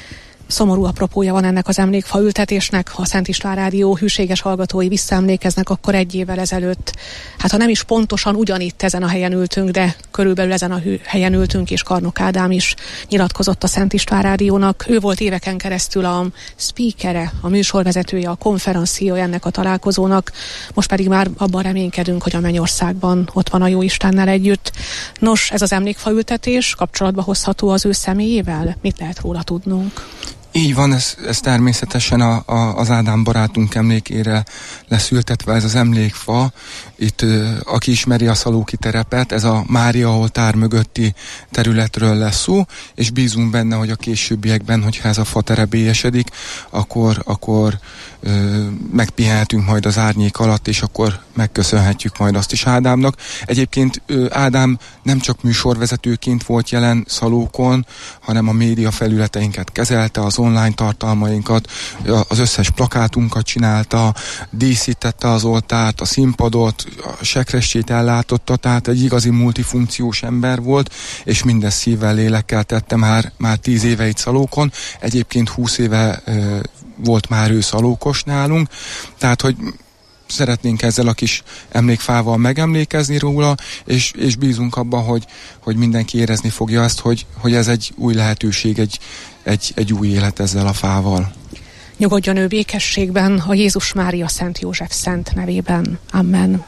szomorú apropója van ennek az emlékfa ültetésnek. Ha a Szent István Rádió hűséges hallgatói visszaemlékeznek, akkor egy évvel ezelőtt, hát ha nem is pontosan ugyanitt ezen a helyen ültünk, de körülbelül ezen a hű, helyen ültünk, és Karnok Ádám is nyilatkozott a Szent István Rádiónak. Ő volt éveken keresztül a speakere, a műsorvezetője, a konferenciója ennek a találkozónak. Most pedig már abban reménykedünk, hogy a Mennyországban ott van a Jóistennel együtt. Nos, ez az emlékfa ültetés kapcsolatba hozható az ő személyével? Mit lehet róla tudnunk? Így van, ez, ez természetesen a, a, az Ádám barátunk emlékére lesz ültetve ez az emlékfa. Itt, aki ismeri a Szalóki terepet, ez a Mária oltár mögötti területről lesz szó, és bízunk benne, hogy a későbbiekben, hogyha ez a fa terebélyesedik, akkor, akkor ö, megpihenhetünk majd az árnyék alatt, és akkor megköszönhetjük majd azt is Ádámnak. Egyébként ö, Ádám nem csak műsorvezetőként volt jelen Szalókon, hanem a média felületeinket kezelte, az online tartalmainkat, az összes plakátunkat csinálta, díszítette az oltárt, a színpadot, a sekrestjét ellátotta, tehát egy igazi multifunkciós ember volt, és mindez szívvel, lélekkel tette már, már tíz éve itt Szalókon. Egyébként húsz éve e, volt már ő szalókos nálunk, tehát hogy szeretnénk ezzel a kis emlékfával megemlékezni róla, és, és bízunk abban, hogy, hogy mindenki érezni fogja azt, hogy, hogy ez egy új lehetőség, egy, egy, egy új élet ezzel a fával. Nyugodjon ő békességben, a Jézus Mária Szent József szent nevében. Amen.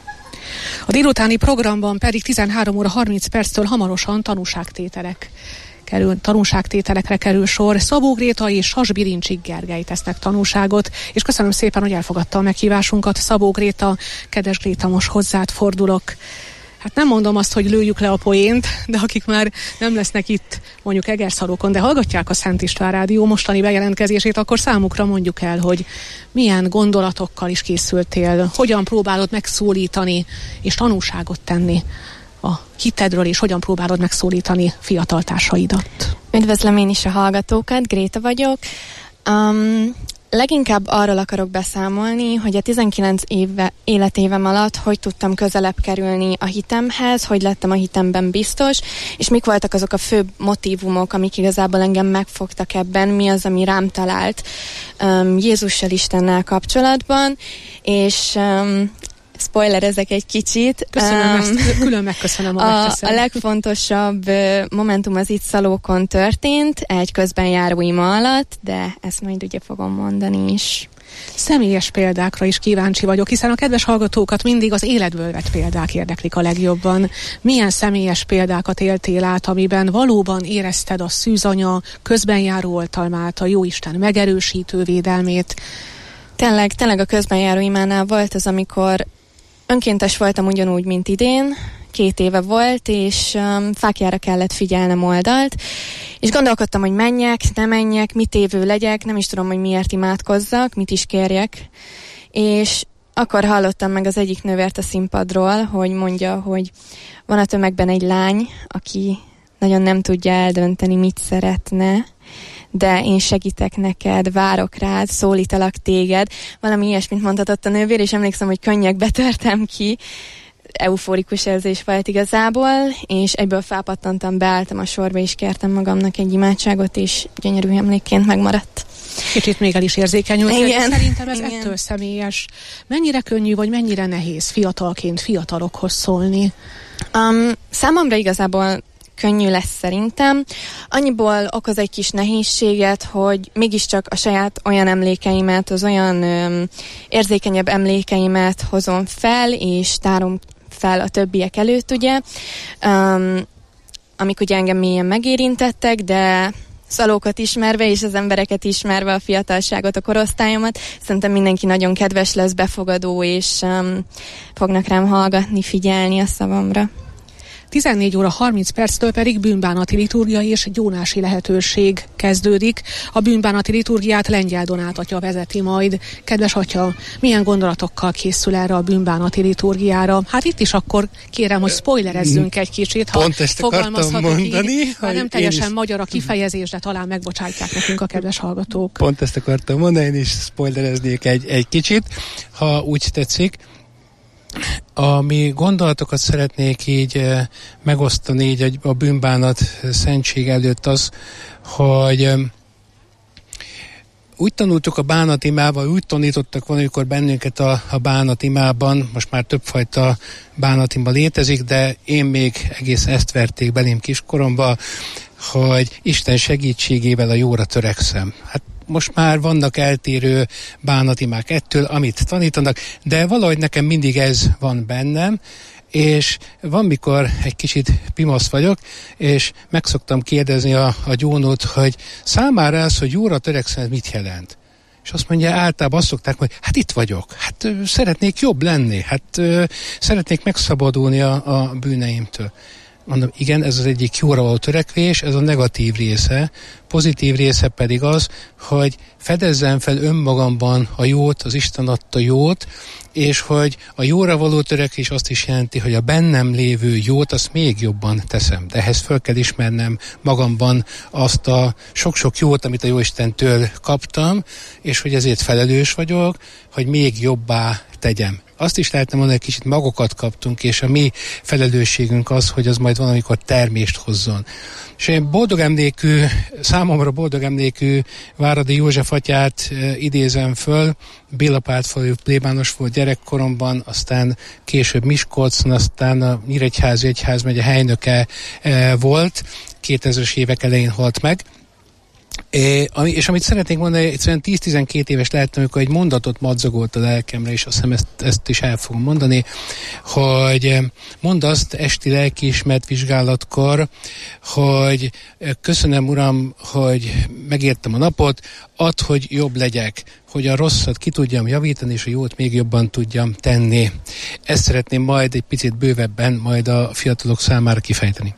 A délutáni programban pedig tizenhárom óra harminc perctől hamarosan tanúságtételek kerül, tanúságtételekre kerül sor. Szabó Gréta és Sas Birincsik Gergely tesznek tanúságot, és köszönöm szépen, hogy elfogadta a meghívásunkat. Szabó Gréta, kedves Gréta, most hozzád fordulok. Hát nem mondom azt, hogy lőjük le a poént, de akik már nem lesznek itt mondjuk Egerszalókon, de hallgatják a Szent István Rádió mostani bejelentkezését, akkor számukra mondjuk el, hogy milyen gondolatokkal is készültél, hogyan próbálod megszólítani és tanúságot tenni a hitedről, és hogyan próbálod megszólítani fiatal társaidat. Üdvözlöm én is a hallgatókat, Gréta vagyok. Um, leginkább arról akarok beszámolni, hogy a tizenkilenc éve, életévem alatt hogy tudtam közelebb kerülni a hitemhez, hogy lettem a hitemben biztos, és mik voltak azok a fő motívumok, amik igazából engem megfogtak ebben, mi az, ami rám talált um, Jézussal, Istennel kapcsolatban, és um, spoilerezek egy kicsit. Köszönöm, um, ezt külön megköszönöm, a, a legfontosabb momentum az itt Szalókon történt, egy közbenjáró ima alatt, de ezt majd ugye fogom mondani is. Személyes példákra is kíváncsi vagyok, hiszen a kedves hallgatókat mindig az életből vett példák érdeklik a legjobban. Milyen személyes példákat éltél át, amiben valóban érezted a szűzanya közbenjáró oltalmát, a Jóisten megerősítő védelmét? Tényleg, tényleg a közbenjáró imánál volt az, amikor önkéntes voltam ugyanúgy, mint idén, két éve volt, és um, fákjára kellett figyelnem oldalt, és gondolkodtam, hogy menjek, ne menjek, mit évő legyek, nem is tudom, hogy miért imádkozzak, mit is kérjek, és akkor hallottam meg az egyik nővért a színpadról, hogy mondja, hogy van a tömegben egy lány, aki nagyon nem tudja eldönteni, mit szeretne, de én segítek neked, várok rád, szólítalak téged. Valami ilyesmit mondhatott a nővér, és emlékszem, hogy könnyekbe törtem ki. Euforikus érzés volt igazából, és egyből felpattantam, beálltam a sorba, és kértem magamnak egy imádságot, és gyönyörű emlékként megmaradt. Kicsit még el is érzékenyült, igen. Szerintem ez igen. ettől személyes. Mennyire könnyű, vagy mennyire nehéz fiatalként fiatalokhoz szólni? Um, számomra igazából könnyű lesz szerintem. Annyiból okoz egy kis nehézséget, hogy mégiscsak a saját olyan emlékeimet, az olyan öm, érzékenyebb emlékeimet hozom fel, és tárom fel a többiek előtt, ugye, um, amik ugye engem mélyen megérintettek, de Szalókot ismerve, és az embereket ismerve, a fiatalságot, a korosztályomat, szerintem mindenki nagyon kedves lesz, befogadó, és um, fognak rám hallgatni, figyelni a szavamra. tizennégy óra harminc perctől pedig bűnbánati liturgia és gyónási lehetőség kezdődik. A bűnbánati liturgiát Lengyel Donát atya vezeti majd. Kedves atya, milyen gondolatokkal készül erre a bűnbánati liturgiára? Hát itt is akkor kérem, hogy spoilerezzünk egy kicsit, ha fogalmazhatok így, ha nem teljesen is... magyar a kifejezés, de talán megbocsátják nekünk a kedves hallgatók. Pont ezt akartam mondani, én is spoilereznék egy, egy kicsit, ha úgy tetszik. Ami gondolatokat szeretnék így eh, megosztani így a, a bűnbánat szentség előtt az, hogy eh, úgy tanultuk a bánatimával, úgy tanítottak valamikor bennünket a, a bánatimában, most már többfajta bánatima létezik, de én még egész ezt verték belém kiskoromba, hogy Isten segítségével a jóra törekszem. Hát most már vannak eltérő bánatimák ettől, amit tanítanak, de valahogy nekem mindig ez van bennem, és van, mikor egy kicsit pimasz vagyok, és meg szoktam kérdezni a, a gyónót, hogy számára az, hogy jóra törekszem, mit jelent? És azt mondja, általában azt szokták, hogy hát itt vagyok, hát ö, szeretnék jobb lenni, hát ö, szeretnék megszabadulni a, a bűneimtől. Mondom, igen, ez az egyik jóra való törekvés, ez a negatív része. Pozitív része pedig az, hogy fedezzem fel önmagamban a jót, az Isten adta jót, és hogy a jóra való törekvés azt is jelenti, hogy a bennem lévő jót azt még jobban teszem. De ehhez föl kell ismernem magamban azt a sok-sok jót, amit a Jóistentől kaptam, és hogy ezért felelős vagyok, hogy még jobbá tegyem. Azt is lehetne mondani, hogy kicsit magokat kaptunk, és a mi felelősségünk az, hogy az majd valamikor termést hozzon. És én boldog emlékű, számomra boldog emlékű Váradi József atyát e, idézem föl, Bélapátfalu plébános volt gyerekkoromban, aztán később Miskolcon, aztán a Nyíregyházi Egyházmegye helynöke e, volt, kétezres évek elején halt meg. É, ami, és amit szeretnék mondani, egyszerűen tíz-tizenkét éves lehettem, amikor egy mondatot madzagolt a lelkemre, és azt hiszem ezt, ezt is el fogom mondani, hogy mondd azt esti lelkiismert vizsgálatkor, hogy köszönöm, Uram, hogy megértem a napot, add, hogy jobb legyek, hogy a rosszat ki tudjam javítani, és a jót még jobban tudjam tenni. Ezt szeretném majd egy picit bővebben majd a fiatalok számára kifejteni.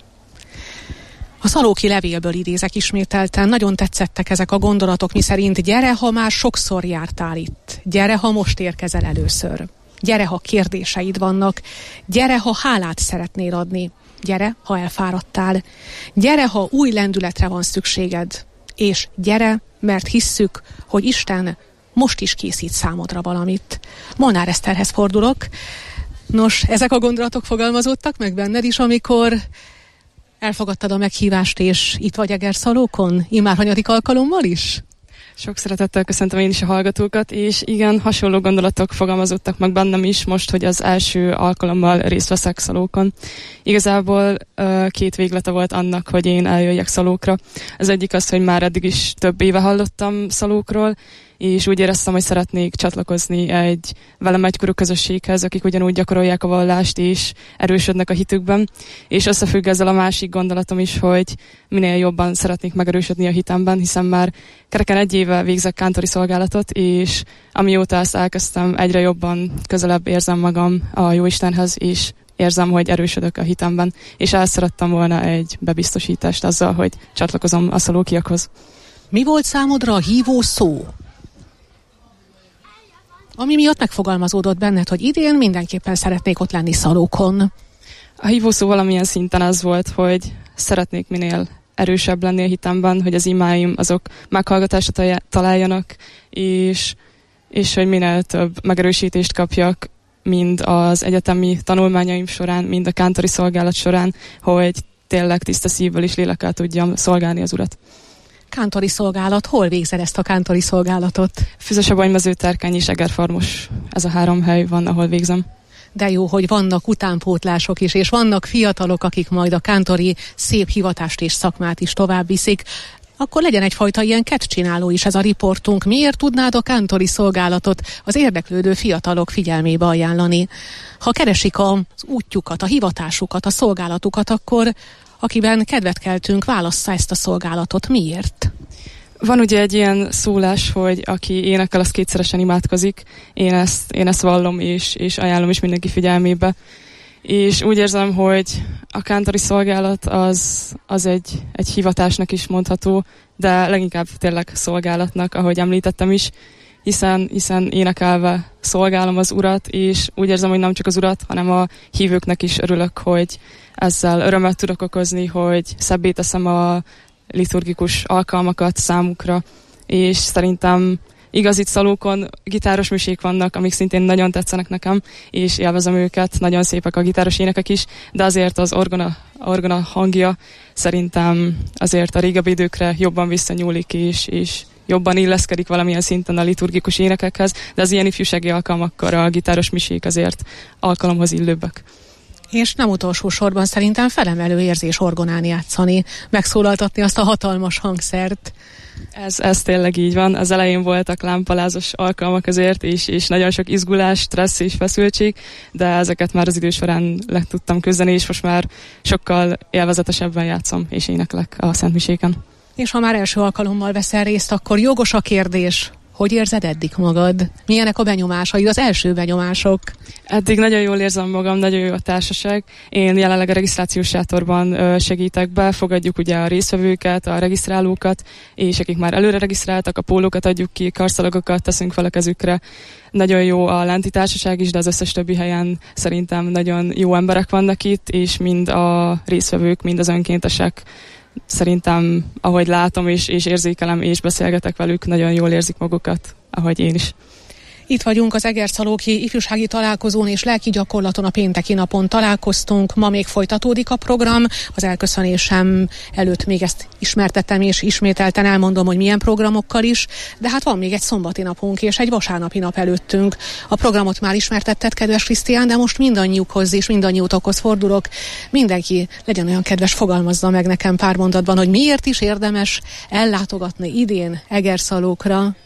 A Szalóki levélből idézek ismételten, nagyon tetszettek ezek a gondolatok, miszerint gyere, ha már sokszor jártál itt, gyere, ha most érkezel először, gyere, ha kérdéseid vannak, gyere, ha hálát szeretnél adni, gyere, ha elfáradtál, gyere, ha új lendületre van szükséged, és gyere, mert hisszük, hogy Isten most is készít számodra valamit. Molnár Eszterhez fordulok. Nos, ezek a gondolatok fogalmazódtak meg benned is, amikor elfogadtad a meghívást, és itt vagy Egerszalókon? Immár hanyadik alkalommal is? Sok szeretettel köszöntöm én is a hallgatókat, és igen, hasonló gondolatok fogalmazódtak meg bennem is most, hogy az első alkalommal részt veszek Szalókon. Igazából uh, két véglete volt annak, hogy én eljöjjek Szalókra. Az egyik az, hogy már eddig is több éve hallottam Szalókról, és úgy éreztem, hogy szeretnék csatlakozni egy velem egykorú közösséghez, akik ugyanúgy gyakorolják a vallást és erősödnek a hitükben. És összefügg ezzel a másik gondolatom is, hogy minél jobban szeretnék megerősödni a hitemben, hiszen már kereken egy éve végzek kántori szolgálatot, és amióta ezt elkezdtem, egyre jobban közelebb érzem magam a Jóistenhez, és érzem, hogy erősödök a hitemben, és el szerettem volna egy bebiztosítást azzal, hogy csatlakozom a szalókiakhoz. Mi volt számodra a hívó szó? Ami miatt megfogalmazódott benned, hogy idén mindenképpen szeretnék ott lenni Szalókon. A hívó szó valamilyen szinten az volt, hogy szeretnék minél erősebb lenni a hitemben, hogy az imáim azok meghallgatásra találjanak, és, és hogy minél több megerősítést kapjak, mind az egyetemi tanulmányaim során, mind a kántori szolgálat során, hogy tényleg tiszta szívvel és lélekkel tudjam szolgálni az Urat. Kántori szolgálat, hol végzed ezt a kántori szolgálatot? Füzesabony, Mezőterkány és Egerfarmos. Ez a három hely van, ahol végzem. De jó, hogy vannak utánpótlások is, és vannak fiatalok, akik majd a kántori szép hivatást és szakmát is tovább viszik. Akkor legyen egyfajta ilyen kettcsináló is ez a riportunk. Miért tudnád a kántori szolgálatot az érdeklődő fiatalok figyelmébe ajánlani? Ha keresik az útjukat, a hivatásukat, a szolgálatukat, akkor akiben kedvet keltünk, válassza ezt a szolgálatot. Miért? Van ugye egy ilyen szólás, hogy aki énekel, az kétszeresen imádkozik. Én ezt, én ezt vallom, és, és ajánlom is mindenki figyelmébe. És úgy érzem, hogy a kántori szolgálat az, az egy, egy hivatásnak is mondható, de leginkább tényleg szolgálatnak, ahogy említettem is, hiszen, hiszen énekelve szolgálom az Urat, és úgy érzem, hogy nem csak az Urat, hanem a hívőknek is örülök, hogy ezzel örömet tudok okozni, hogy szebbé teszem a liturgikus alkalmakat számukra, és szerintem igaz, itt Szalókon gitáros misék vannak, amik szintén nagyon tetszenek nekem, és élvezem őket, nagyon szépek a gitáros énekek is, de azért az orgona, orgona hangja szerintem azért a régebbi időkre jobban visszanyúlik, és, és jobban illeszkedik valamilyen szinten a liturgikus énekekhez, de az ilyen ifjúsági alkalmakkor a gitáros misék azért alkalomhoz illőbbek. És nem utolsó sorban szerintem felemelő érzés orgonán játszani, megszólaltatni azt a hatalmas hangszert. Ez, ez tényleg így van. Az elején voltak lámpalázos alkalmak azért, és, és nagyon sok izgulás, stressz és feszültség, de ezeket már az idő során le tudtam küzdeni, és most már sokkal élvezetesebben játszom és éneklek a szentmiséken. És ha már első alkalommal veszel részt, akkor jogos a kérdés. Hogy érzed eddig magad? Milyenek a benyomásai, az első benyomások? Eddig nagyon jól érzem magam, nagyon jó a társaság. Én jelenleg a regisztrációs sátorban segítek be, fogadjuk ugye a résztvevőket, a regisztrálókat, és akik már előre regisztráltak, a pólókat adjuk ki, karszalagokat teszünk fel a kezükre. Nagyon jó a lenti társaság is, de az összes többi helyen szerintem nagyon jó emberek vannak itt, és mind a résztvevők, mind az önkéntesek szerintem, ahogy látom és, és érzékelem és beszélgetek velük, nagyon jól érzik magukat, ahogy én is. Itt vagyunk az Egerszalóki ifjúsági találkozón és lelki gyakorlaton, a pénteki napon találkoztunk. Ma még folytatódik a program. Az elköszönésem előtt még ezt ismertettem és ismételten elmondom, hogy milyen programokkal is. De hát van még egy szombati napunk és egy vasárnapi nap előttünk. A programot már ismertetted, kedves Krisztián, de most mindannyiukhoz és mindannyiutokhoz fordulok. Mindenki legyen olyan kedves, fogalmazza meg nekem pár mondatban, hogy miért is érdemes ellátogatni idén Egerszalókra.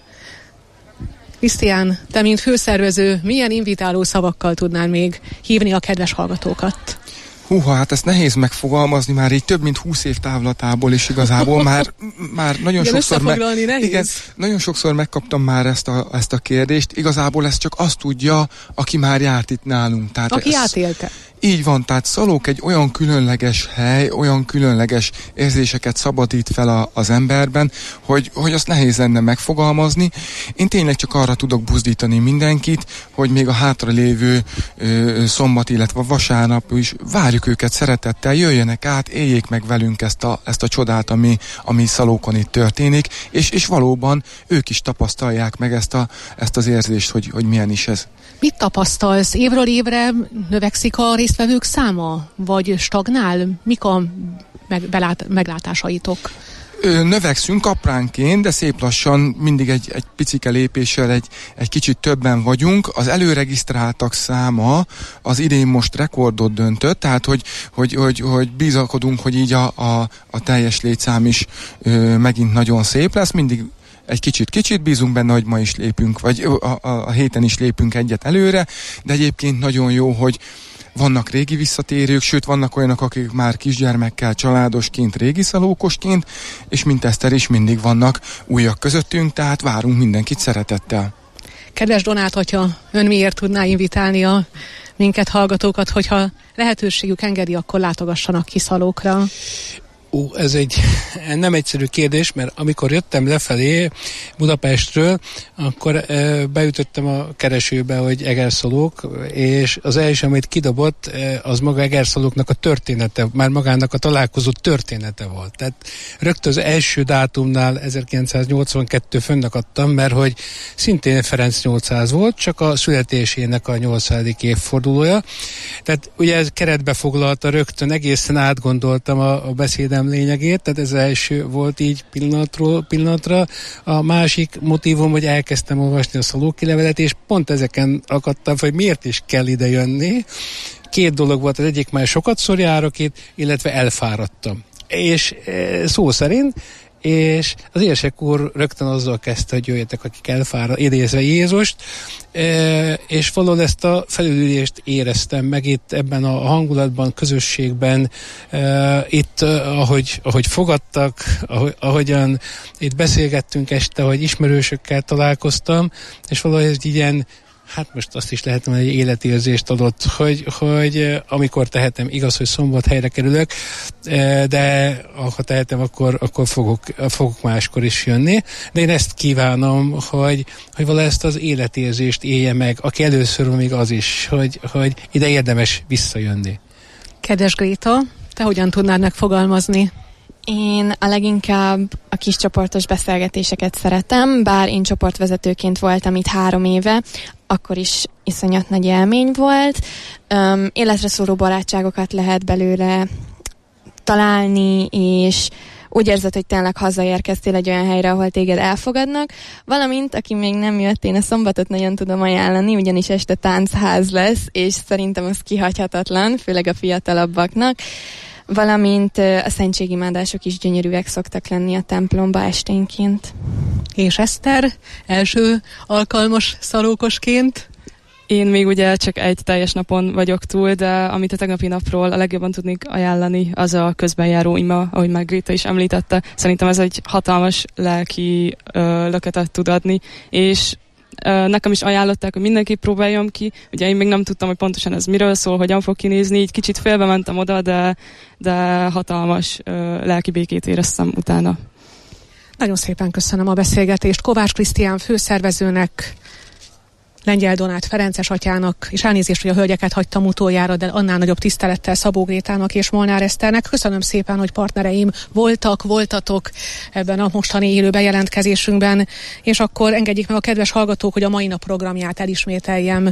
Krisztián, te mint főszervező, milyen invitáló szavakkal tudnál még hívni a kedves hallgatókat? Húha, hát ezt nehéz megfogalmazni, már így több mint húsz év távlatából is igazából már, már nagyon igen, sokszor meg, igen, nagyon sokszor megkaptam már ezt a, ezt a kérdést. Igazából ezt csak azt tudja, aki már járt itt nálunk. Tehát aki ez, átélte. Így van, tehát Szalók egy olyan különleges hely, olyan különleges érzéseket szabadít fel a, az emberben, hogy, hogy azt nehéz lenne megfogalmazni. Én tényleg csak arra tudok buzdítani mindenkit, hogy még a hátralévő ö, szombat, illetve vasárnap is várjuk őket szeretettel, jöjjenek át, éljék meg velünk ezt a, ezt a csodát, ami, ami Szalókon itt történik, és, és valóban ők is tapasztalják meg ezt, a, ezt az érzést, hogy, hogy milyen is ez. Mit tapasztalsz? Évről évre növekszik a résztvevők száma? Vagy stagnál? Mik a meg, belát, meglátásaitok? Ö, növekszünk apránként, de szép lassan mindig egy, egy picike lépéssel egy, egy kicsit többen vagyunk. Az előregisztráltak száma az idén most rekordot döntött, tehát hogy, hogy, hogy, hogy bízalkodunk, hogy így a, a, a teljes létszám is ö, megint nagyon szép lesz. Mindig egy kicsit-kicsit bízunk benne, hogy ma is lépünk, vagy a, a, a héten is lépünk egyet előre, de egyébként nagyon jó, hogy vannak régi visszatérők, sőt vannak olyanok, akik már kisgyermekkel, családosként, régi szalókosként, és mint Eszter is mindig vannak újak közöttünk, tehát várunk mindenkit szeretettel. Kedves Donát atya, ön miért tudná invitálni a minket hallgatókat, hogyha lehetőségük engedi, akkor látogassanak ki Szalókra? Ó, ez egy nem egyszerű kérdés, mert amikor jöttem lefelé Budapestről, akkor e, beütöttem a keresőbe, hogy Egerszalók, és az első, amit kidobott, e, az maga Egerszalóknak a története, már magának a találkozó története volt. Tehát rögtön az első dátumnál ezerkilencszáznyolcvankettő fönnakadtam, mert hogy szintén Ferenc nyolcszáz volt, csak a születésének a nyolcszázadik évfordulója. Tehát ugye ez keretbe foglalta rögtön, egészen átgondoltam a, a beszédem lényegét, tehát ez az első volt így pillanatról pillanatra. A másik motívum, hogy elkezdtem olvasni a Szalóki levelet, és pont ezeken akadtam, hogy miért is kell ide jönni. Két dolog volt, az egyik, már sokatszor járok itt, illetve elfáradtam. És e, szó szerint, és az érsek úr rögtön azzal kezdte, hogy jöjjetek, akik elfárad, idézve Jézust, e, és valahol ezt a felülülést éreztem meg itt ebben a hangulatban, közösségben, e, itt ahogy, ahogy fogadtak, ahogy, ahogyan itt beszélgettünk este, hogy ismerősökkel találkoztam, és valahogy ez ilyen, hát most azt is lehet mondani, hogy életérzést adott, hogy, hogy amikor tehetem, igaz, hogy szombathelyre kerülök, de ha tehetem, akkor, akkor fogok, fogok máskor is jönni. De én ezt kívánom, hogy, hogy valahogy ezt az életérzést élje meg, aki először még az is, hogy, hogy ide érdemes visszajönni. Kedves Gréta, te hogyan tudnád megfogalmazni? Én a leginkább a kis csoportos beszélgetéseket szeretem, bár én csoportvezetőként voltam itt három éve, akkor is iszonyat nagy élmény volt. Um, életre szóló barátságokat lehet belőle találni, és úgy érzed, hogy tényleg hazaérkeztél egy olyan helyre, ahol téged elfogadnak, valamint, aki még nem jött, én a szombatot nagyon tudom ajánlani, ugyanis este táncház lesz, és szerintem az kihagyhatatlan, főleg a fiatalabbaknak, valamint a szentségimádások is gyönyörűek szoktak lenni a templomba esténként. És Eszter, első alkalmas szalókosként? Én még ugye csak egy teljes napon vagyok túl, de amit a tegnapi napról a legjobban tudnék ajánlani, az a közbenjáró ima, ahogy már Gréta is említette. Szerintem ez egy hatalmas lelki ö, löketet tud adni, és ö, nekem is ajánlották, hogy mindenképp próbáljam ki. Ugye én még nem tudtam, hogy pontosan ez miről szól, hogyan fog kinézni, így kicsit félbe mentem oda, de, de hatalmas ö, lelki békét éreztem utána. Nagyon szépen köszönöm a beszélgetést Kovács Krisztián főszervezőnek, Lengyel Donát Ferences atyának, és elnézést, hogy a hölgyeket hagytam utoljára, de annál nagyobb tisztelettel Szabó Grétának és Molnár Eszternek. Köszönöm szépen, hogy partnereim voltak, voltatok ebben a mostani élő bejelentkezésünkben, és akkor engedjék meg a kedves hallgatók, hogy a mai nap programját elismételjem.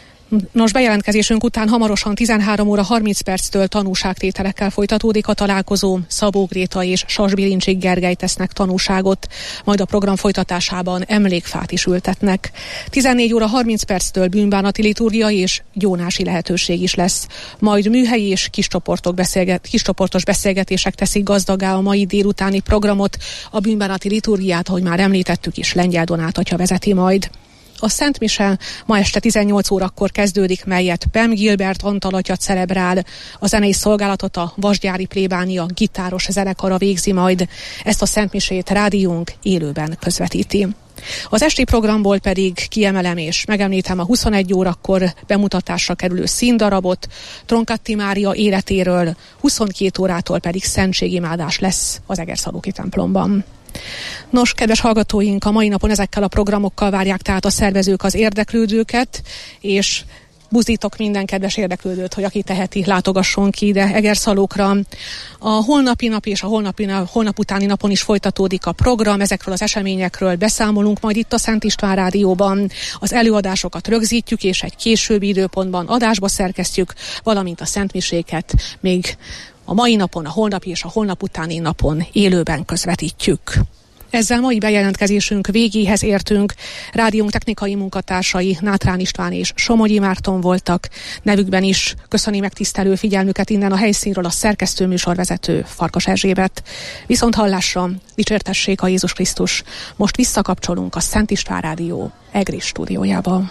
Nos, bejelentkezésünk után hamarosan tizenhárom óra harminc perctől tanúságtételekkel folytatódik a találkozó. Szabó Gréta és Sas-Bilincsik Gergely tesznek tanúságot, majd a program folytatásában emlékfát is ültetnek. tizennégy óra harminc perctől bűnbánati liturgia és gyónási lehetőség is lesz. Majd műhelyi és kiscsoportok beszélget, kiscsoportos beszélgetések teszik gazdaggá a mai délutáni programot. A bűnbánati liturgiát, ahogy már említettük is, Lengyel Donát atya vezeti majd. A Szent Mise ma este tizennyolc órakor kezdődik, melyet Pem Gilbert Antal atya celebrál. A zenei szolgálatot a Vasgyári plébánia gitáros zenekara végzi majd. Ezt a Szent Misét rádiónk élőben közvetíti. Az esti programból pedig kiemelem és megemlítem a huszonegy órakor bemutatásra kerülő színdarabot, Tronkatti Mária életéről, huszonkét órától pedig szentségimádás lesz az Egerszalóki templomban. Nos, kedves hallgatóink, a mai napon ezekkel a programokkal várják tehát a szervezők az érdeklődőket, és buzdítok minden kedves érdeklődőt, hogy aki teheti, látogasson ki ide Egerszalókra. A holnapi nap és a holnapi, holnap utáni napon is folytatódik a program, ezekről az eseményekről beszámolunk majd itt a Szent István Rádióban. Az előadásokat rögzítjük, és egy későbbi időpontban adásba szerkesztjük, valamint a szentmiséket még a mai napon, a holnapi és a holnap utáni napon élőben közvetítjük. Ezzel mai bejelentkezésünk végéhez értünk. Rádiónk technikai munkatársai Nátrán István és Somogyi Márton voltak. Nevükben is köszöni megtisztelő figyelmüket innen a helyszínről a szerkesztő műsorvezető Farkas Erzsébet. Viszont hallásra, dicsértessék a Jézus Krisztus. Most visszakapcsolunk a Szent István Rádió Egri stúdiójába.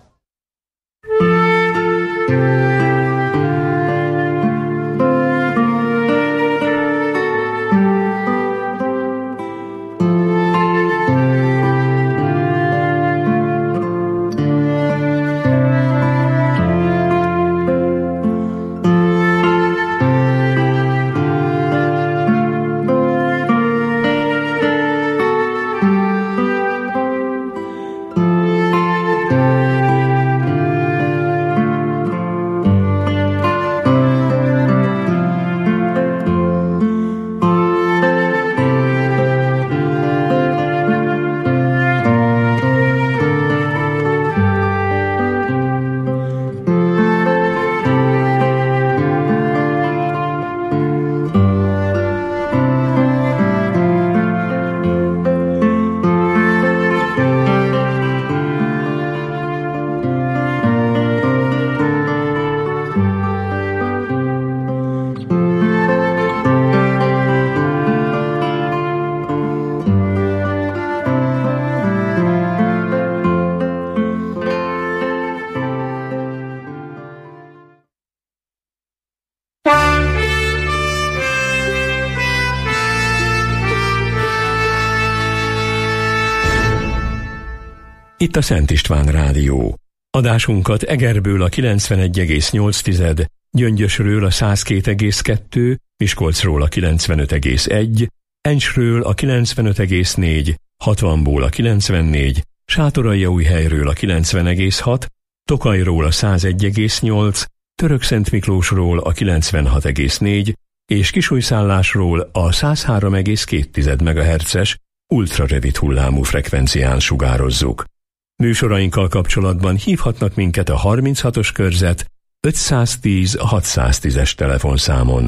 Itt a Szent István Rádió. Adásunkat Egerből a kilencvenegy egész nyolc, Gyöngyösről a száz két egész kettő, Miskolcról a kilencvenöt egész egy, Encsről a kilencvenöt egész négy, hatvanból a kilencvennégy, Sátoraljaújhelyről a kilencven egész hat, Tokajról a száz egy egész nyolc, Törökszentmiklósról a kilencvenhat egész négy, és Kisújszállásról a száz három egész két megahertzes ultrarövid hullámú frekvencián sugározzuk. Műsorainkkal kapcsolatban hívhatnak minket a harminchatos körzet ötszáztíz hatszáztízes telefonszámon.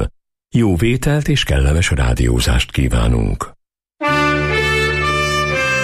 Jó vételt és kellemes rádiózást kívánunk.